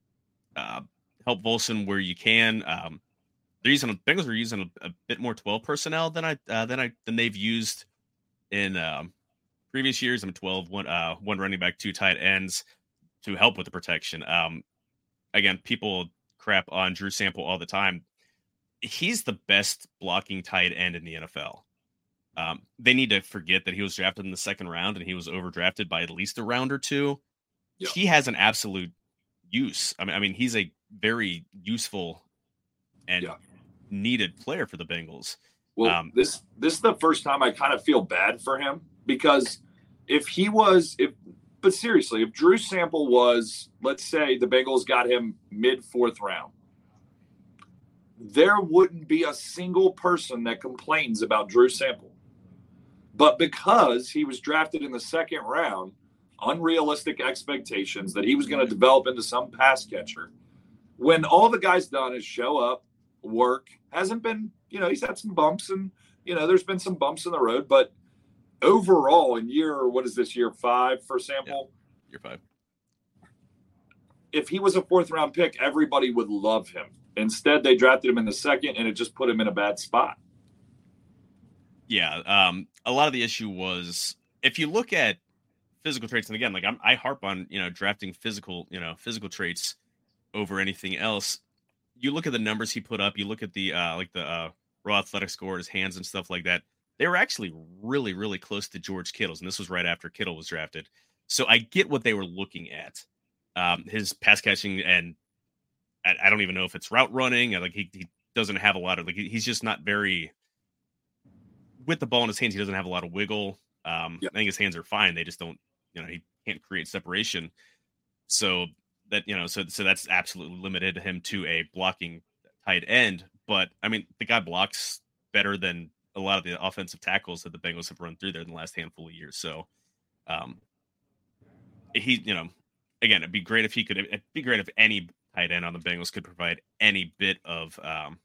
Volson where you can. Bengals are using a bit more 12 personnel than they've used in previous years. 12, one running back, 2 tight ends to help with the protection. Again, people crap on Drew Sample all the time. He's the best blocking tight end in the NFL. They need to forget that he was drafted in the 2nd round, and he was overdrafted by at least a round or 2. Yep. He has an absolute use. I mean, he's a very useful and needed player for the Bengals. Well, this is the first time I kind of feel bad for him, because if But seriously, if Drew Sample was, let's say the Bengals got him mid-4th round, there wouldn't be a single person that complains about Drew Sample. But because he was drafted in the 2nd round, unrealistic expectations that he was going to develop into some pass catcher, when all the guy's done is show up, work, hasn't been, he's had some bumps and, there's been some bumps in the road, but overall in year 5 for Sample? Yeah, year 5. If he was a 4th round pick, everybody would love him. Instead, they drafted him in the 2nd, and it just put him in a bad spot. Yeah, a lot of the issue was if you look at physical traits, and again, like I harp on drafting physical traits over anything else. You look at the numbers he put up. You look at the raw athletic score, his hands and stuff like that. They were actually really, really close to George Kittle's, and this was right after Kittle was drafted. So I get what they were looking at. His pass catching, and I don't even know if it's route running. Like he doesn't have a lot of he's just not very with the ball in his hands. He doesn't have a lot of wiggle. I think his hands are fine. They just don't, he can't create separation. So that so that's absolutely limited him to a blocking tight end. But I mean, the guy blocks better than a lot of the offensive tackles that the Bengals have run through there in the last handful of years. So he, again, it'd be great if any tight end on the Bengals could provide any bit of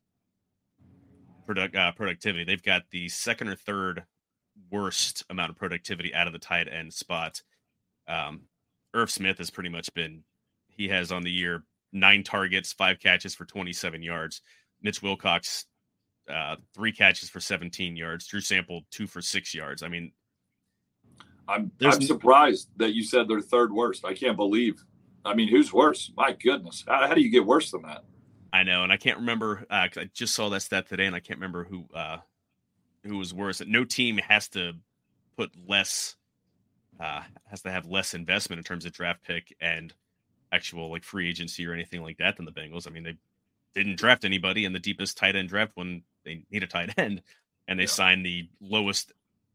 productivity. They've got the 2nd or 3rd worst amount of productivity out of the tight end spot. Irv Smith has pretty much he has on the year 9 targets, 5 catches for 27 yards. Mitch Wilcox, 3 catches for 17 yards. Drew Sample, 2 for 6 yards. I mean, I'm surprised that you said they're 3rd worst. I can't believe. I mean, who's worse? My goodness. How do you get worse than that? I know, and I can't remember. 'Cause I just saw that stat today, and I can't remember who was worse. No team has to put less, has to have less investment in terms of draft pick and actual free agency or anything like that than the Bengals. I mean, they didn't draft anybody in the deepest tight end draft when they need a tight end, and they signed the lowest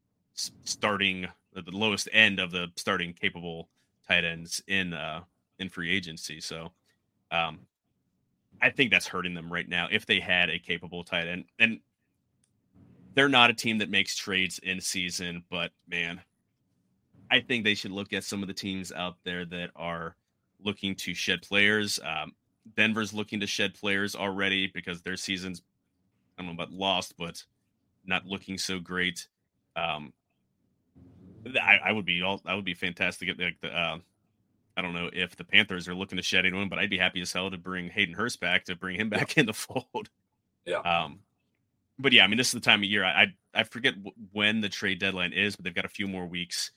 the lowest end of the starting capable tight ends in free agency. So, I think that's hurting them right now. If they had a capable tight end, and they're not a team that makes trades in season, but man, I think they should look at some of the teams out there that are looking to shed players. Denver's looking to shed players already because their season's, I don't know about lost, but not looking so great. I would be fantastic at I don't know if the Panthers are looking to shed anyone, but I'd be happy as hell to bring Hayden Hurst back in the fold. Yeah. But yeah, I mean, this is the time of year. I forget when the trade deadline is, but they've got a few more weeks.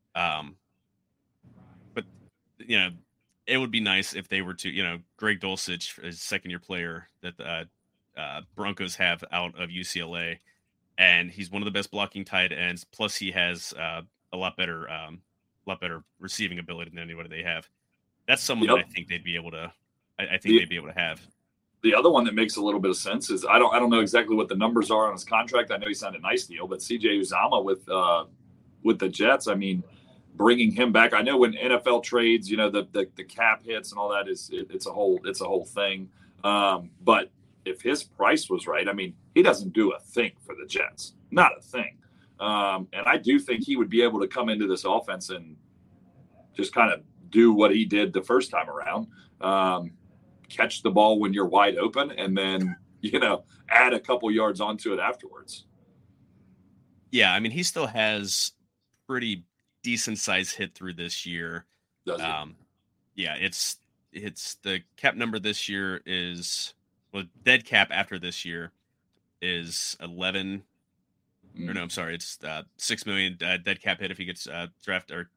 But it would be nice if they were to, Greg Dulcich is a 2nd-year player that the Broncos have out of UCLA, and he's one of the best blocking tight ends. Plus, he has a lot better receiving ability than anybody they have. That's someone that I think they'd be able to. They'd be able to have. The other one that makes a little bit of sense is I don't know exactly what the numbers are on his contract. I know he signed a nice deal, but CJ Uzomah with the Jets. I mean, bringing him back. I know when NFL trades, the cap hits and all that it's a whole thing. But if his price was right, I mean, he doesn't do a thing for the Jets, not a thing. And I do think he would be able to come into this offense and just kind of do what he did the first time around. Catch the ball when you're wide open and then, add a couple yards onto it afterwards. Yeah. I mean, he still has pretty decent size hit through this year. Does he? Yeah, it's the cap number this year is, dead cap after this year is 11. Or no, I'm sorry. It's $6 million dead cap hit if he gets drafted or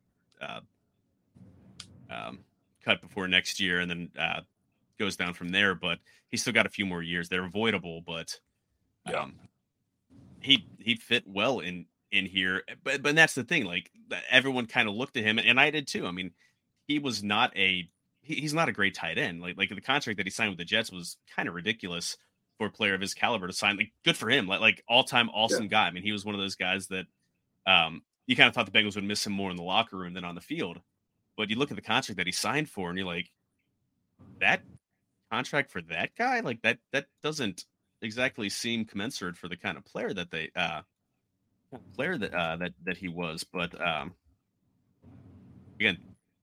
cut before next year, and then goes down from there. But he's still got a few more years. They're avoidable, but he fit well in here. But that's the thing. Like, everyone kind of looked at him, and I did too. I mean, he's not a great tight end. Like the contract that he signed with the Jets was kind of ridiculous for a player of his caliber to sign. Like, good for him. Like all-time awesome guy. I mean, he was one of those guys that you kind of thought the Bengals would miss him more in the locker room than on the field. But you look at the contract that he signed for, and you're like, that contract for that guy, like that doesn't exactly seem commensurate for the kind of player that they that he was. But again,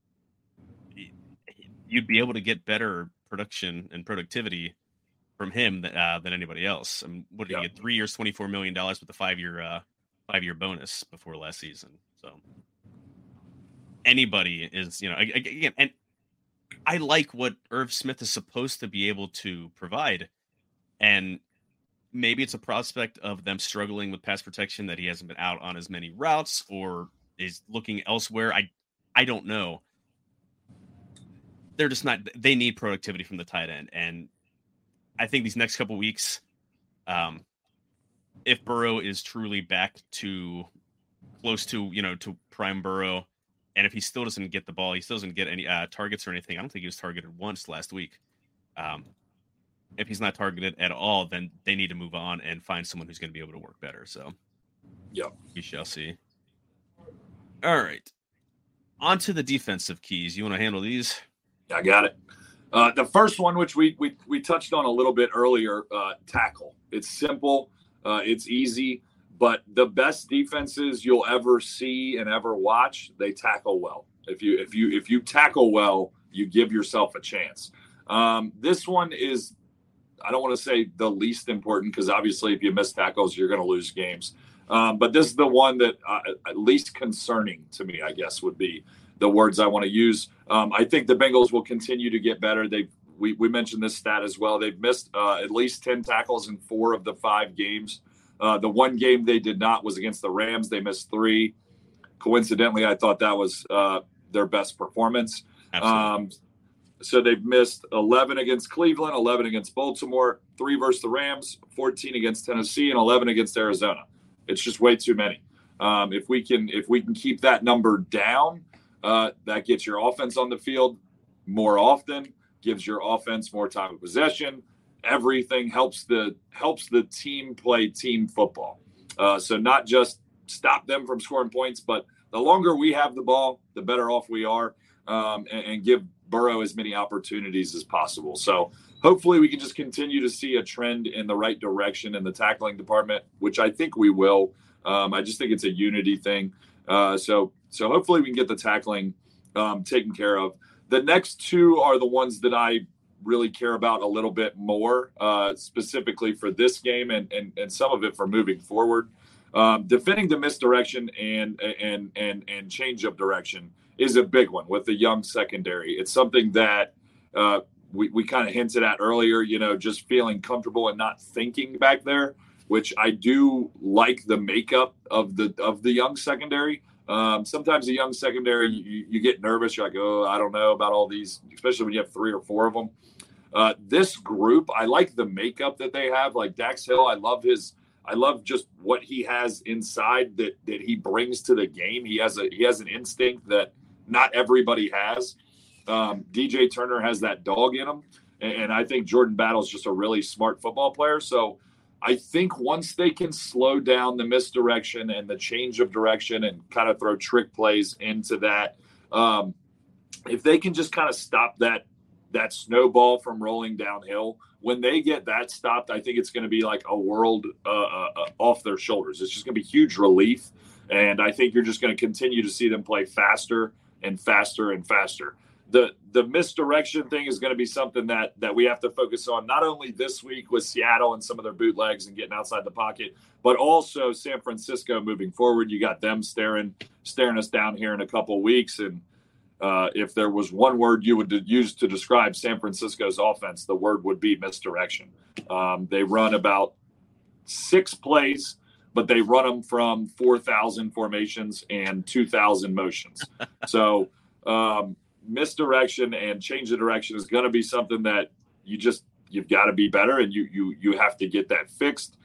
you'd be able to get better production and productivity from him than anybody else. I mean, what did he get? 3 years, $24 million with a 5-year bonus before last season. So anybody is, again, and I like what Irv Smith is supposed to be able to provide. And maybe it's a prospect of them struggling with pass protection, that he hasn't been out on as many routes or is looking elsewhere. I don't know. They're just not, they need productivity from the tight end. And I think these next couple weeks, if Burrow is truly back to close to, to prime Burrow, and if he still doesn't get the ball, he still doesn't get any targets or anything. I don't think he was targeted once last week. If he's not targeted at all, then they need to move on and find someone who's going to be able to work better. So, yeah, we shall see. All right. On to the defensive keys. You want to handle these? I got it. The first one, which we touched on a little bit earlier, tackle. It's simple. It's easy. But the best defenses you'll ever see and ever watch, they tackle well. If you tackle well, you give yourself a chance. This one is, I don't want to say the least important, because obviously if you miss tackles, you're going to lose games. But this is the one that least concerning to me, I guess, would be the words I want to use. I think the Bengals will continue to get better. We mentioned this stat as well. They've missed at least 10 tackles in 4 of the 5 games. The one game they did not was against the Rams. They missed 3. Coincidentally, I thought that was their best performance. So they've missed 11 against Cleveland, 11 against Baltimore, 3 versus the Rams, 14 against Tennessee, and 11 against Arizona. It's just way too many. If we can keep that number down, that gets your offense on the field more often, gives your offense more time of possession. Everything helps the team play team football. So not just stop them from scoring points, but the longer we have the ball, the better off we are, and give Burrow as many opportunities as possible. So hopefully we can just continue to see a trend in the right direction in the tackling department, which I think we will. I just think it's a unity thing. So hopefully we can get the tackling taken care of. The next 2 are the ones that I really care about a little bit more, specifically for this game and some of it for moving forward. Defending the misdirection and change of direction is a big one with the young secondary. It's something that we kind of hinted at earlier, just feeling comfortable and not thinking back there, which I do like the makeup of the young secondary. Sometimes the young secondary, you get nervous. You're like, oh, I don't know about all these, especially when you have 3 or 4 of them. This group, I like the makeup that they have. Like Dax Hill, I love just what he has inside that he brings to the game. He has an instinct that not everybody has. DJ Turner has that dog in him, and I think Jordan Battle's just a really smart football player. So I think once they can slow down the misdirection and the change of direction and kind of throw trick plays into that, if they can just kind of stop that snowball from rolling downhill, when they get that stopped, I think it's going to be like a world off their shoulders. It's just going to be huge relief. And I think you're just going to continue to see them play faster and faster and faster. The misdirection thing is going to be something that we have to focus on, not only this week with Seattle and some of their bootlegs and getting outside the pocket, but also San Francisco moving forward. You got them staring us down here in a couple of weeks. And if there was one word you would use to describe San Francisco's offense, the word would be misdirection. They run about 6 plays, but they run them from 4,000 formations and 2,000 motions. So misdirection and change of direction is going to be something that you've got to be better, and you have to get that fixed.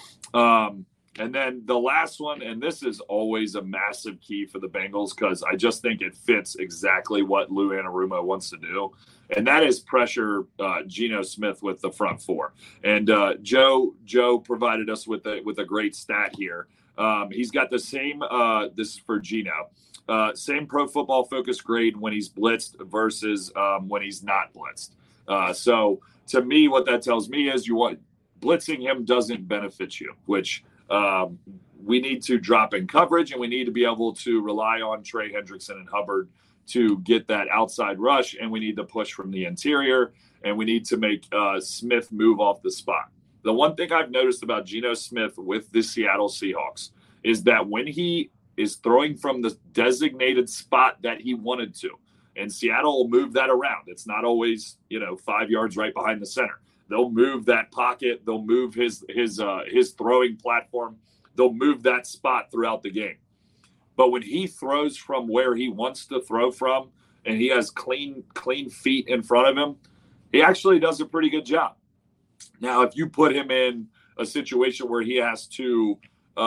And then the last one, and this is always a massive key for the Bengals because I just think it fits exactly what Lou Anarumo wants to do, and that is pressure Geno Smith with the front 4. And Joe provided us with a great stat here. He's got the same. This is for Geno. Same Pro Football Focus grade when he's blitzed versus when he's not blitzed. So to me, what that tells me is blitzing him doesn't benefit you, which we need to drop in coverage, and we need to be able to rely on Trey Hendrickson and Hubbard to get that outside rush, and we need to push from the interior, and we need to make Smith move off the spot. The one thing I've noticed about Geno Smith with the Seattle Seahawks is that when he is throwing from the designated spot that he wanted to, and Seattle will move that around. It's not always, 5 yards right behind the center. They'll move that pocket. They'll move his throwing platform. They'll move that spot throughout the game. But when he throws from where he wants to throw from, and he has clean feet in front of him, he actually does a pretty good job. Now, if you put him in a situation where he has to,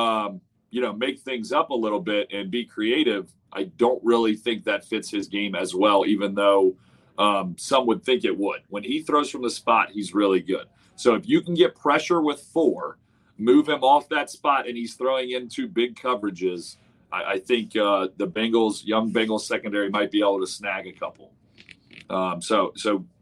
make things up a little bit and be creative, I don't really think that fits his game as well, even though some would think it would. When he throws from the spot, he's really good. So if you can get pressure with 4, move him off that spot, and he's throwing into big coverages, I think the young Bengals secondary might be able to snag a couple. So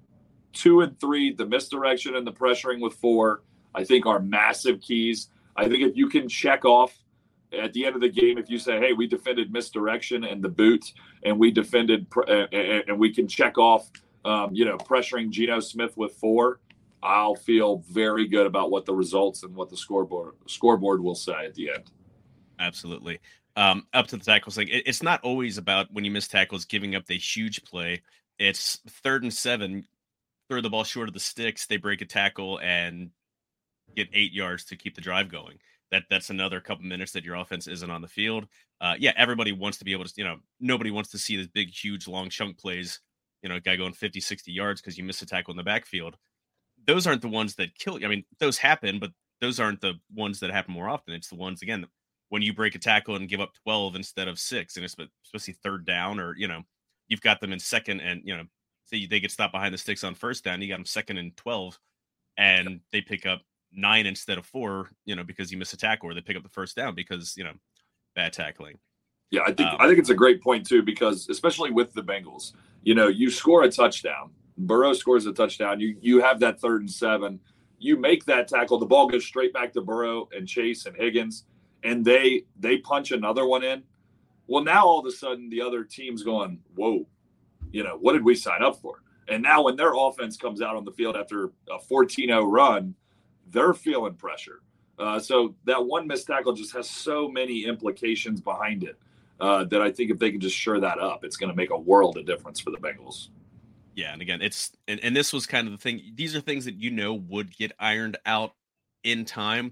2 and 3, the misdirection and the pressuring with 4, I think are massive keys. I think if you can check off at the end of the game, if you say, hey, we defended misdirection and the boot, and we defended and we can check off, pressuring Geno Smith with 4, I'll feel very good about what the results and what the scoreboard will say at the end. Absolutely. Up to the tackles, like it's not always about when you miss tackles giving up the huge play. It's 3rd and 7, throw the ball short of the sticks, they break a tackle and get 8 yards to keep the drive going. That's another couple minutes that your offense isn't on the field. Everybody wants to be able to, nobody wants to see this big, huge, long chunk plays, a guy going 50, 60 yards because you missed a tackle in the backfield. Those aren't the ones that kill you. I mean, those happen, but those aren't the ones that happen more often. It's the ones, again, when you break a tackle and give up 12 instead of 6, and especially 3rd down, or, you've got them in 2nd and, say they get stopped behind the sticks on 1st down, you got them 2nd and 12, and they pick up 9 instead of 4, because you miss a tackle, or they pick up the 1st down because, bad tackling. Yeah, I think it's a great point too, because especially with the Bengals, you score a touchdown, Burrow scores a touchdown, you have that 3rd and 7, you make that tackle, the ball goes straight back to Burrow and Chase and Higgins, and they punch another one in. Well, now all of a sudden the other team's going, whoa, what did we sign up for? And now when their offense comes out on the field after a 14-0 run, they're feeling pressure. So that one missed tackle just has so many implications behind it that I think if they can just shore that up, it's going to make a world of difference for the Bengals. Yeah, and again, and this was kind of the thing. These are things that would get ironed out in time.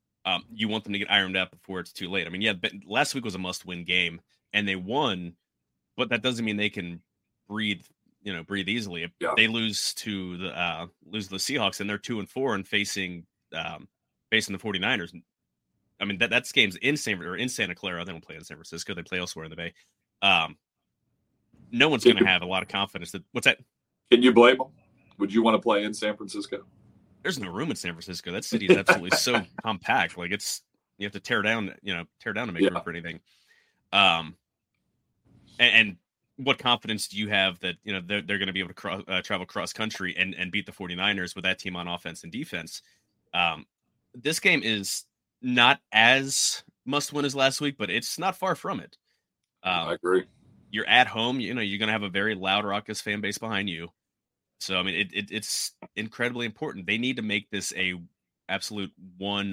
You want them to get ironed out before it's too late. I mean, but last week was a must-win game, and they won, but that doesn't mean they can breathe easily. Yeah. They lose to the Seahawks, and they're 2-4 and facing the 49ers. I mean, that's games in Santa Clara. They don't play in San Francisco. They play elsewhere in the Bay. No one's going to have a lot of confidence that. What's that? Can you blame them? Would you want to play in San Francisco? There's no room in San Francisco. That city is absolutely so compact. Like you have to tear down to make room for anything. And what confidence do you have that they're going to be able to travel cross country and beat the 49ers with that team on offense and defense? This game is not as must win as last week, but it's not far from it. I agree. You're at home. You're going to have a very loud, raucous fan base behind you. So I mean, it's incredibly important. They need to make this a absolute one.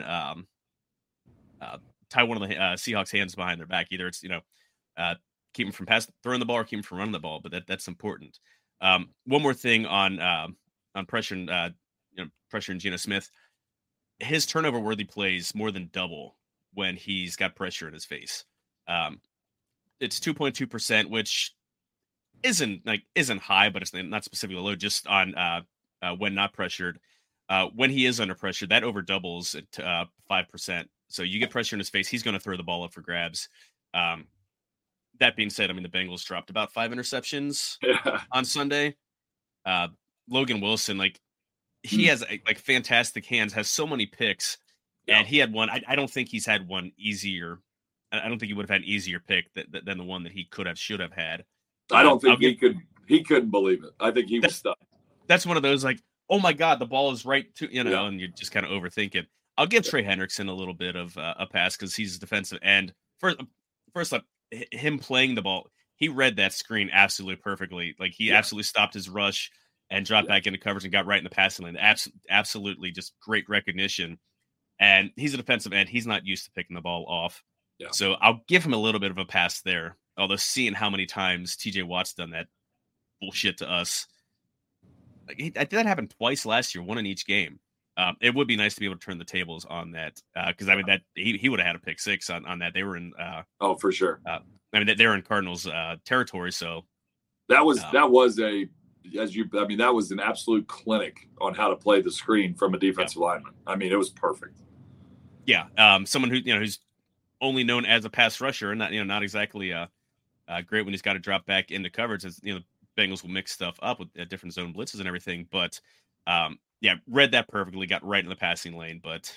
Tie one of the Seahawks' hands behind their back. Either it's keep them from throwing the ball or keep them from running the ball. But that's important. One more thing on pressure and Geno Smith. His turnover worthy plays more than double when he's got pressure in his face. It's 2.2%, which isn't high, but it's not specifically low, just on when not pressured. When he is under pressure, that over doubles to 5%. So you get pressure in his face, he's going to throw the ball up for grabs. That being said, I mean, the Bengals dropped about 5 interceptions on Sunday. Logan Wilson, he has fantastic hands, has so many picks, and he had one. I don't think he's had one easier I don't think he would have had an easier pick than the one that he should have had. I don't think he couldn't believe it. I think he was stuck. That's one of those like, oh my God, the ball is right to, and you just kind of overthink it. I'll give Trey Hendrickson a little bit of a pass because he's defensive end. First up, him playing the ball, he read that screen absolutely perfectly. Like he absolutely stopped his rush and dropped back into coverage and got right in the passing lane. Absolutely just great recognition. And he's a defensive end. He's not used to picking the ball off. Yeah. So I'll give him a little bit of a pass there. Although seeing how many times TJ Watt's done that bullshit to us. I think that happened twice last year, one in each game. It would be nice to be able to turn the tables on that because I mean that he would have had a pick six on that. They were in for sure. I mean they were in Cardinals territory, so that was that was an absolute clinic on how to play the screen from a defensive lineman. I mean, it was perfect. Yeah, someone who who's only known as a pass rusher and not exactly great when he's got to drop back into coverage. As the Bengals will mix stuff up with different zone blitzes and everything, but read that perfectly, got right in the passing lane. But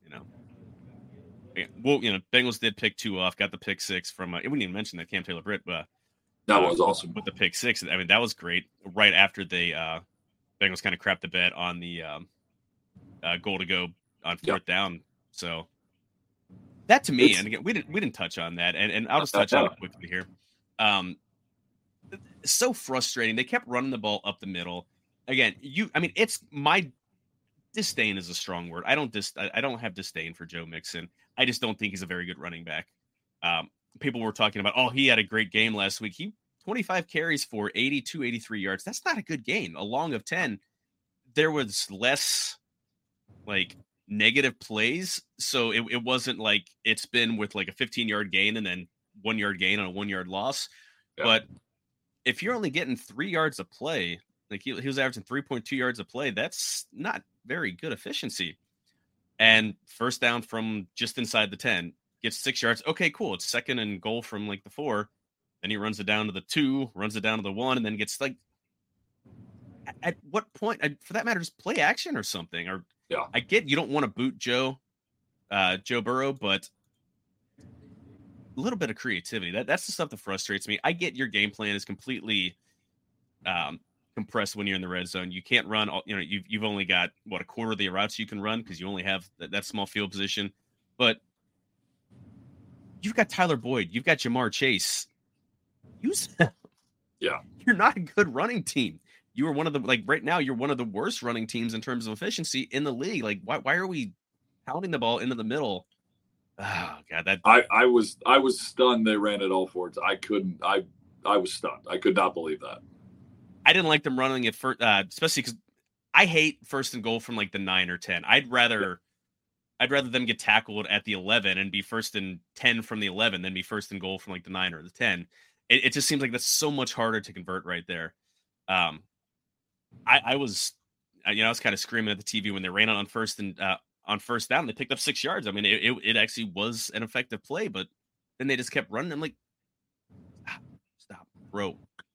Bengals did pick 2 off, got the pick 6 from. We didn't even mention that Cam Taylor-Britt, but that was awesome with the pick 6. I mean, that was great. Right after they Bengals kind of crapped the bed on the goal to go on 4th down. So that to me, and again, we didn't touch on that, and I'll just touch on it quickly here. It's so frustrating. They kept running the ball up the middle. Again, it's my disdain is a strong word. I don't have disdain for Joe Mixon. I just don't think he's a very good running back. People were talking about, he had a great game last week. He 25 carries for 82, 83 yards. That's not a good game. A long of 10. There was less like negative plays. So it wasn't like it's been with like a 15-yard gain and then 1-yard gain on a 1-yard loss. Yeah. But if you're only getting 3 yards of play, like he was averaging 3.2 yards of play, that's not very good efficiency. And first down from just inside the 10, gets 6 yards. Okay, cool. It's 2nd and goal from like the 4. Then he runs it down to the 2, runs it down to the 1, and then gets like, at what point, for that matter, just play action or something. Or I get you don't want to boot Joe Burrow, but a little bit of creativity. That's the stuff that frustrates me. I get your game plan is completely compressed when you're in the red zone. You can't run. You've only got a quarter of the routes you can run because you only have that small field position. But you've got Tyler Boyd. You've got Jamar Chase. Use them. Yeah, you're not a good running team. You are one of the right now. You're one of the worst running teams in terms of efficiency in the league. Like why are we pounding the ball into the middle? Oh God, I was stunned they ran it all forwards. I was stunned. I could not believe that. I didn't like them running it first, especially because I hate 1st and goal from like the 9 or 10. I'd rather them get tackled at the 11 and be 1st and 10 from the 11 than be 1st and goal from like the 9 or the 10. It just seems like that's so much harder to convert right there. I was kind of screaming at the TV when they ran on first down. And they picked up 6 yards. I mean, it actually was an effective play, but then they just kept running. I'm like, stop, throw.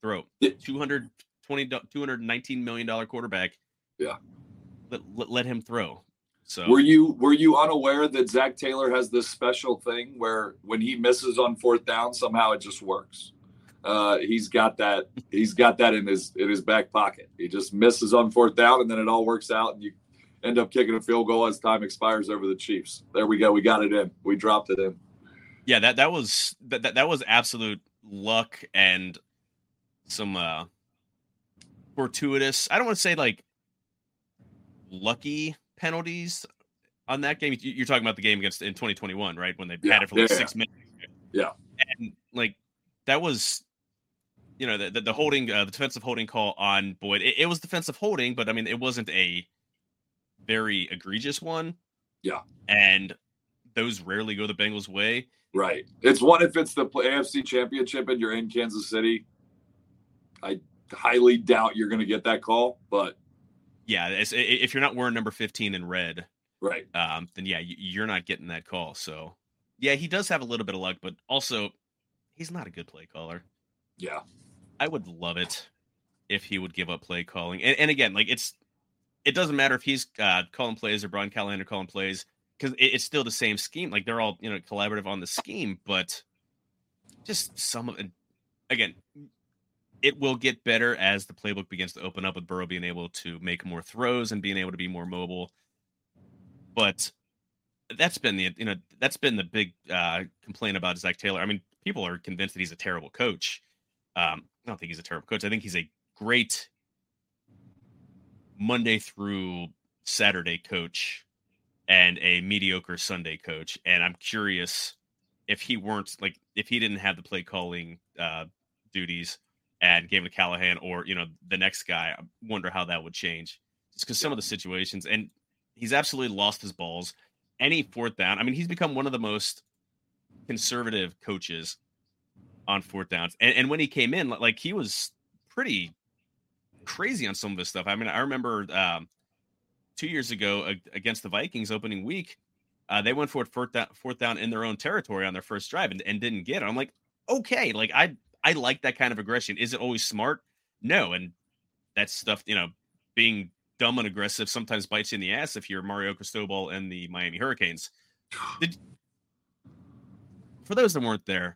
$219 million quarterback. Yeah, let him throw. So were you unaware that Zach Taylor has this special thing where when he misses on 4th down, somehow it just works? He's got that in his back pocket. He just misses on 4th down, and then it all works out, and you end up kicking a field goal as time expires over the Chiefs. There we go. We got it in. We dropped it in. Yeah, that was absolute luck and some fortuitous. I don't want to say like lucky penalties on that game. You're talking about the game in 2021, right? When they had it for like 6 minutes. Yeah, and like that was. The holding, the defensive holding call on Boyd. It was defensive holding, but I mean, it wasn't a very egregious one. Yeah. And those rarely go the Bengals' way. Right. It's one if it's the AFC Championship and you're in Kansas City. I highly doubt you're going to get that call, but. Yeah, if you're not wearing number 15 in red. Right. Then, yeah, you're not getting that call. So, yeah, he does have a little bit of luck, but also he's not a good play caller. Yeah. I would love it if he would give up play calling. And again, like it doesn't matter if he's calling plays or Brian Callahan calling plays. because it's still the same scheme. Like they're all, collaborative on the scheme, but just some of it. Again, it will get better as the playbook begins to open up with Burrow being able to make more throws and being able to be more mobile. But that's been the big complaint about Zach Taylor. I mean, people are convinced that he's a terrible coach. I don't think he's a terrible coach. I think he's a great Monday through Saturday coach and a mediocre Sunday coach. And I'm curious if he didn't have the play calling duties and gave it to Callahan or, the next guy, I wonder how that would change. Just because some of the situations, and he's absolutely lost his balls. Any fourth down, I mean, he's become one of the most conservative coaches on fourth downs. And when he came in, like, he was pretty crazy on some of this stuff. I mean, I remember 2 years ago against the Vikings opening week, they went for fourth down in their own territory on their first drive and didn't get it. I'm like, okay, like I like that kind of aggression. Is it always smart? No. And that stuff, being dumb and aggressive sometimes bites you in the ass if you're Mario Cristobal and the Miami Hurricanes. For those that weren't there,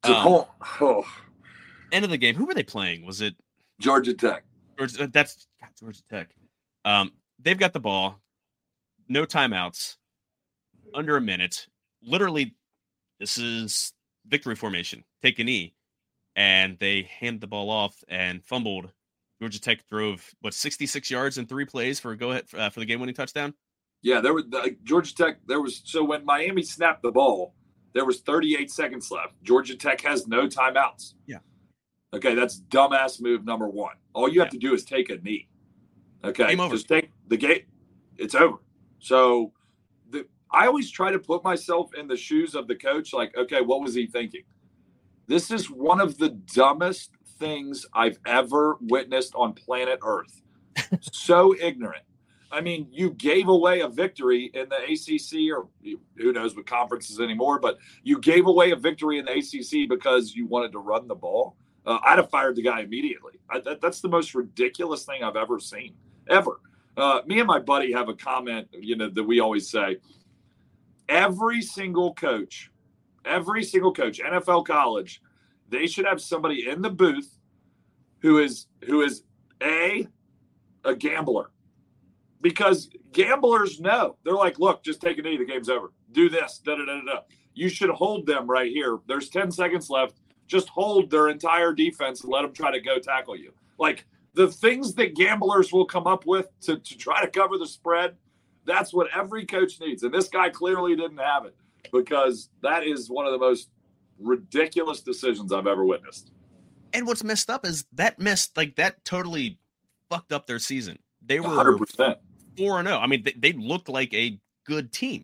end of the game, who were they playing? Was it Georgia Tech? That's Georgia Tech. They've got the ball, no timeouts, under a minute. Literally, this is victory formation. Take a knee. And they hand the ball off and fumbled. Georgia Tech drove 66 yards in 3 plays for a go ahead for the game-winning touchdown. Yeah, there was Georgia Tech. So when Miami snapped the ball, there was 38 seconds left. Georgia Tech has no timeouts. Yeah. Okay, that's dumbass move number one. All you have to do is take a knee. Okay, game over. Just take the game. It's over. So I always try to put myself in the shoes of the coach. Like, okay, what was he thinking? This is one of the dumbest things I've ever witnessed on planet Earth. So ignorant. I mean, you gave away a victory in the ACC, or who knows what conferences anymore, but you gave away a victory in the ACC because you wanted to run the ball. I'd have fired the guy immediately. That's the most ridiculous thing I've ever seen, ever. Me and my buddy have a comment, that we always say. Every single coach, NFL, college, they should have somebody in the booth who is a gambler. Because gamblers know. They're like, look, just take a knee. The game's over. Do this. Da-da-da-da-da. You should hold them right here. There's 10 seconds left. Just hold their entire defense and let them try to go tackle you. Like, the things that gamblers will come up with to try to cover the spread, that's what every coach needs. And this guy clearly didn't have it, because that is one of the most ridiculous decisions I've ever witnessed. And what's messed up is that totally fucked up their season. They were 100%. 4-0. I mean, they looked like a good team.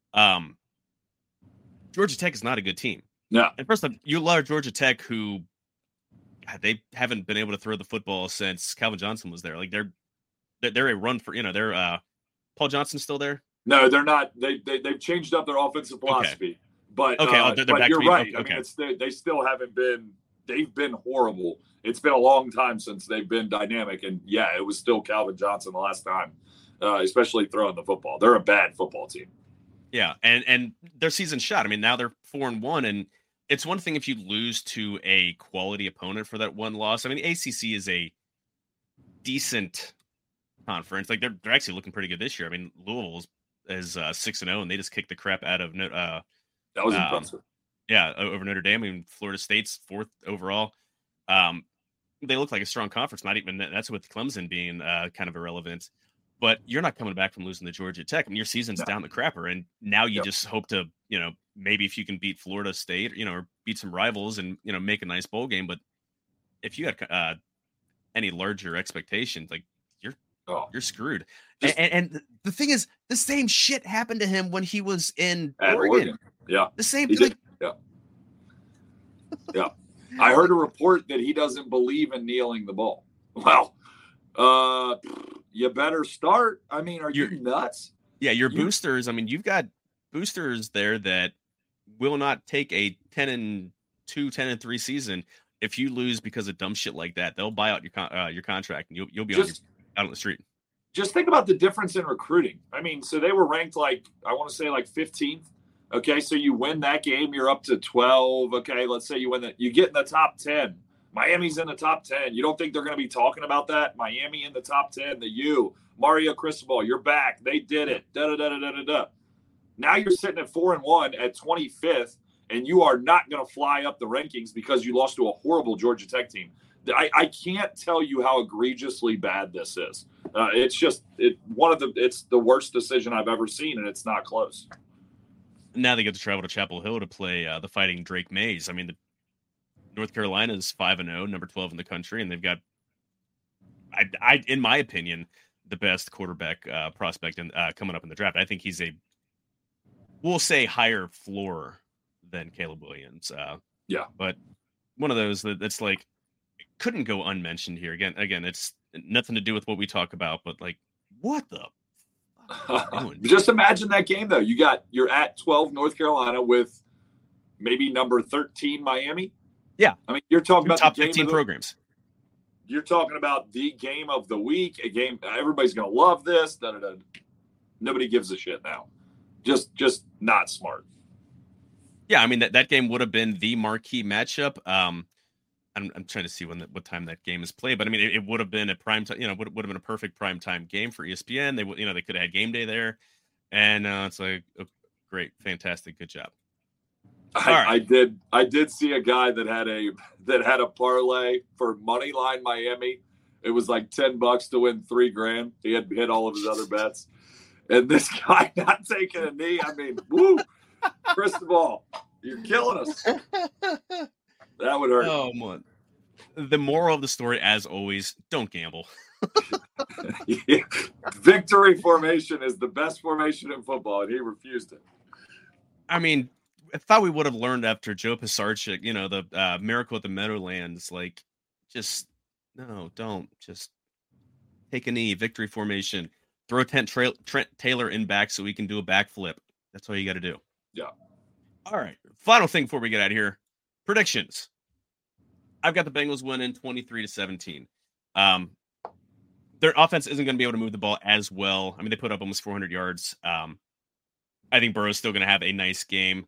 Georgia Tech is not a good team. No. And first off, you love Georgia Tech, who they haven't been able to throw the football since Calvin Johnson was there. Like they're a run for they're Paul Johnson's still there. No, they're not. They've changed up their offensive philosophy. Okay. But but you're right. Okay. I mean, they still haven't been. They've been horrible. It's been a long time since they've been dynamic, and yeah, it was still Calvin Johnson the last time, especially throwing the football. They're a bad football team. Yeah, and their season's shot. I mean, now they're 4-1, and it's one thing if you lose to a quality opponent for that one loss. I mean, the ACC is a decent conference. Like they're actually looking pretty good this year. I mean, Louisville is 6-0, and they just kicked the crap out of that was impressive. Yeah, over Notre Dame. I mean, Florida State's 4th overall. They look like a strong conference. Not even that's with Clemson being kind of irrelevant. But you're not coming back from losing to Georgia Tech. I mean, your season's down the crapper, and now you just hope to, maybe if you can beat Florida State, or beat some rivals and make a nice bowl game. But if you had any larger expectations, like you're screwed. And the thing is, the same shit happened to him when he was in Oregon. Yeah, the same. Yeah. I heard a report that he doesn't believe in kneeling the ball. Well, you better start. I mean, are you nuts? Yeah, your boosters. I mean, you've got boosters there that will not take a 10-2, 10-3 season if you lose because of dumb shit like that. They'll buy out your contract, and you'll be out on the street. just think about the difference in recruiting. I mean, so they were ranked like, I want to say like 15th. Okay, so you win that game, you're up to 12. Okay, let's say you win that, you get in the top 10. Miami's in the top 10. You don't think they're going to be talking about that? Miami in the top 10, the U, Mario Cristobal, you're back. They did it. Da-da-da-da-da-da. Now you're sitting at 4-1 at 25th, and you are not going to fly up the rankings because you lost to a horrible Georgia Tech team. I can't tell you how egregiously bad this is. It's just it's the worst decision I've ever seen, and it's not close. Now they get to travel to Chapel Hill to play the Fighting Drake Mays. I mean, North Carolina is 5-0, number 12 in the country, and they've got, in my opinion, the best quarterback prospect coming up in the draft. I think he's we'll say higher floor than Caleb Williams. Yeah, but one of those that's like couldn't go unmentioned here. Again, it's nothing to do with what we talk about, but like, what the? Just imagine that game though. You're at 12 North Carolina with maybe number 13 Miami. Yeah, I mean, you're talking about top 15 programs. You're talking about the game of the week, a game everybody's going to love this. Nobody gives a shit now. Just not smart. Yeah, I mean that game would have been the marquee matchup. I'm trying to see what time that game is played, but I mean it would have been a prime time. Would have been a perfect prime time game for ESPN. They could have had game day there, and it's like, oh, great, fantastic, good job. I did see a guy that had a parlay for money line Miami. It was like $10 to win $3,000. He had hit all of his other bets, and this guy not taking a knee. I mean, woo, Cristobal, you're killing us. That would hurt. Oh man. The moral of the story, as always, don't gamble. Yeah. Victory formation is the best formation in football, and he refused it. I mean, I thought we would have learned after Joe Pisarcik, the Miracle at the Meadowlands, like, just, no, don't. Just take a knee, victory formation, throw Trent Taylor in back so we can do a backflip. That's all you got to do. Yeah. All right. Final thing before we get out of here. Predictions. I've got the Bengals winning 23-17. Their offense isn't going to be able to move the ball as well. I mean, they put up almost 400 yards. I think Burrow's still going to have a nice game.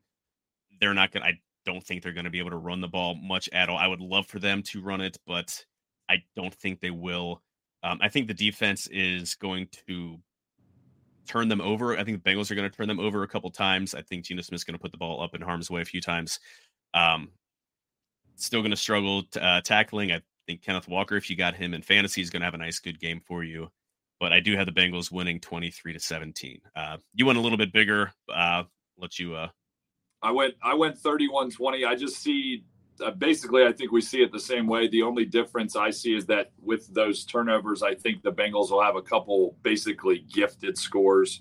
I don't think they're going to be able to run the ball much at all. I would love for them to run it, but I don't think they will. I think the defense is going to turn them over. I think the Bengals are going to turn them over a couple times. I think Geno Smith's going to put the ball up in harm's way a few times. Still going to struggle tackling. I think Kenneth Walker, if you got him in fantasy, is going to have a nice, good game for you. But I do have the Bengals winning 23-17. You went a little bit bigger. Let you. I went 31-20. I just see basically. I think we see it the same way. The only difference I see is that with those turnovers, I think the Bengals will have a couple basically gifted scores,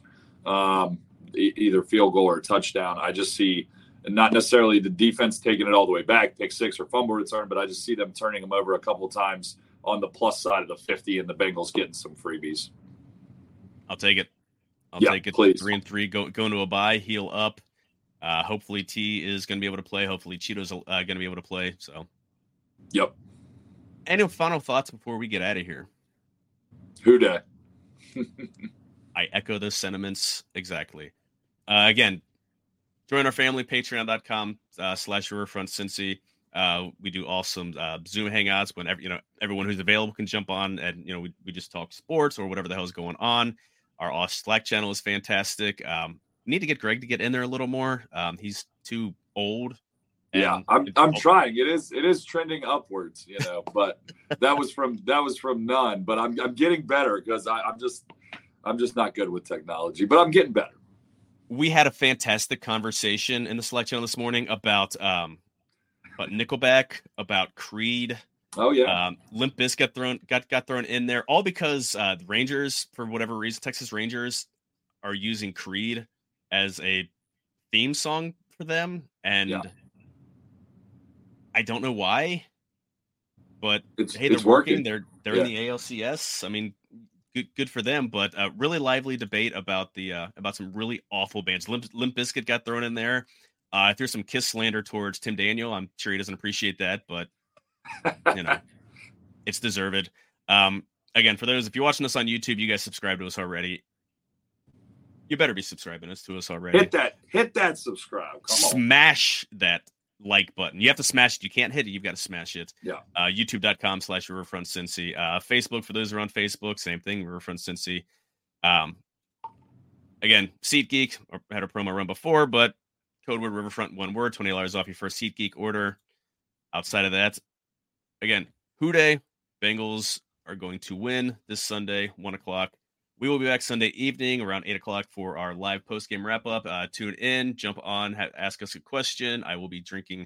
either field goal or touchdown. I just see. And not necessarily the defense taking it all the way back, pick six or fumble return, but I just see them turning them over a couple times on the plus side of the 50 and the Bengals getting some freebies. I'll take it. I'll take it. Please. 3-3, going to a bye, heel up. Hopefully T is going to be able to play. Hopefully Cheeto's going to be able to play. So, yep. Any final thoughts before we get out of here? Who dey? I echo those sentiments exactly. Again, join our family, patreon.com/riverfrontcincy. We do awesome Zoom hangouts whenever, everyone who's available can jump on, and, we just talk sports or whatever the hell is going on. Our Slack channel is fantastic. Need to get Greg to get in there a little more. He's too old. Yeah, I'm trying. It is trending upwards, but that was from none, but I'm getting better because I'm just not good with technology, but I'm getting better. We had a fantastic conversation in the Slack channel this morning about Nickelback, about Creed. Oh yeah. Limp Bizkit got thrown in there, all because the Rangers, for whatever reason, Texas Rangers are using Creed as a theme song for them, and I don't know why, but they're working. They're in the ALCS. I mean, good for them, but really lively debate about about some really awful bands. Limp Bizkit got thrown in there. I threw some Kiss slander towards Tim Daniel. I'm sure he doesn't appreciate that, but it's deserved. again, for those, if you're watching us on YouTube, you guys subscribe to us already. You better be subscribing to us already. Hit that subscribe. Come on. Smash that like button. You have to smash it. You can't hit it. You've got to smash it. Yeah. YouTube.com/RiverfrontCincy. Facebook, for those who are on Facebook, same thing, Riverfront Cincy. Again, SeatGeek, had a promo run before, but code word Riverfront, one word, $20 off your first SeatGeek order. Outside of that, again, Houday, Bengals are going to win this Sunday, 1 o'clock. We will be back Sunday evening around 8 o'clock for our live post-game wrap-up. Tune in, jump on, ask us a question. I will be drinking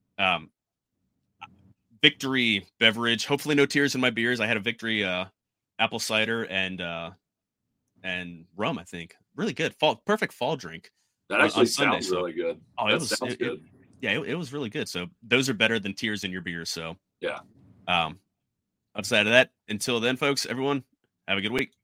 Victory beverage. Hopefully no tears in my beers. I had a Victory apple cider and rum, I think. Really good. Perfect fall drink. That actually Sunday, sounds really good. Oh, that sounds good. It was really good. So those are better than tears in your beer. So yeah. Outside of that, until then, folks, everyone, have a good week.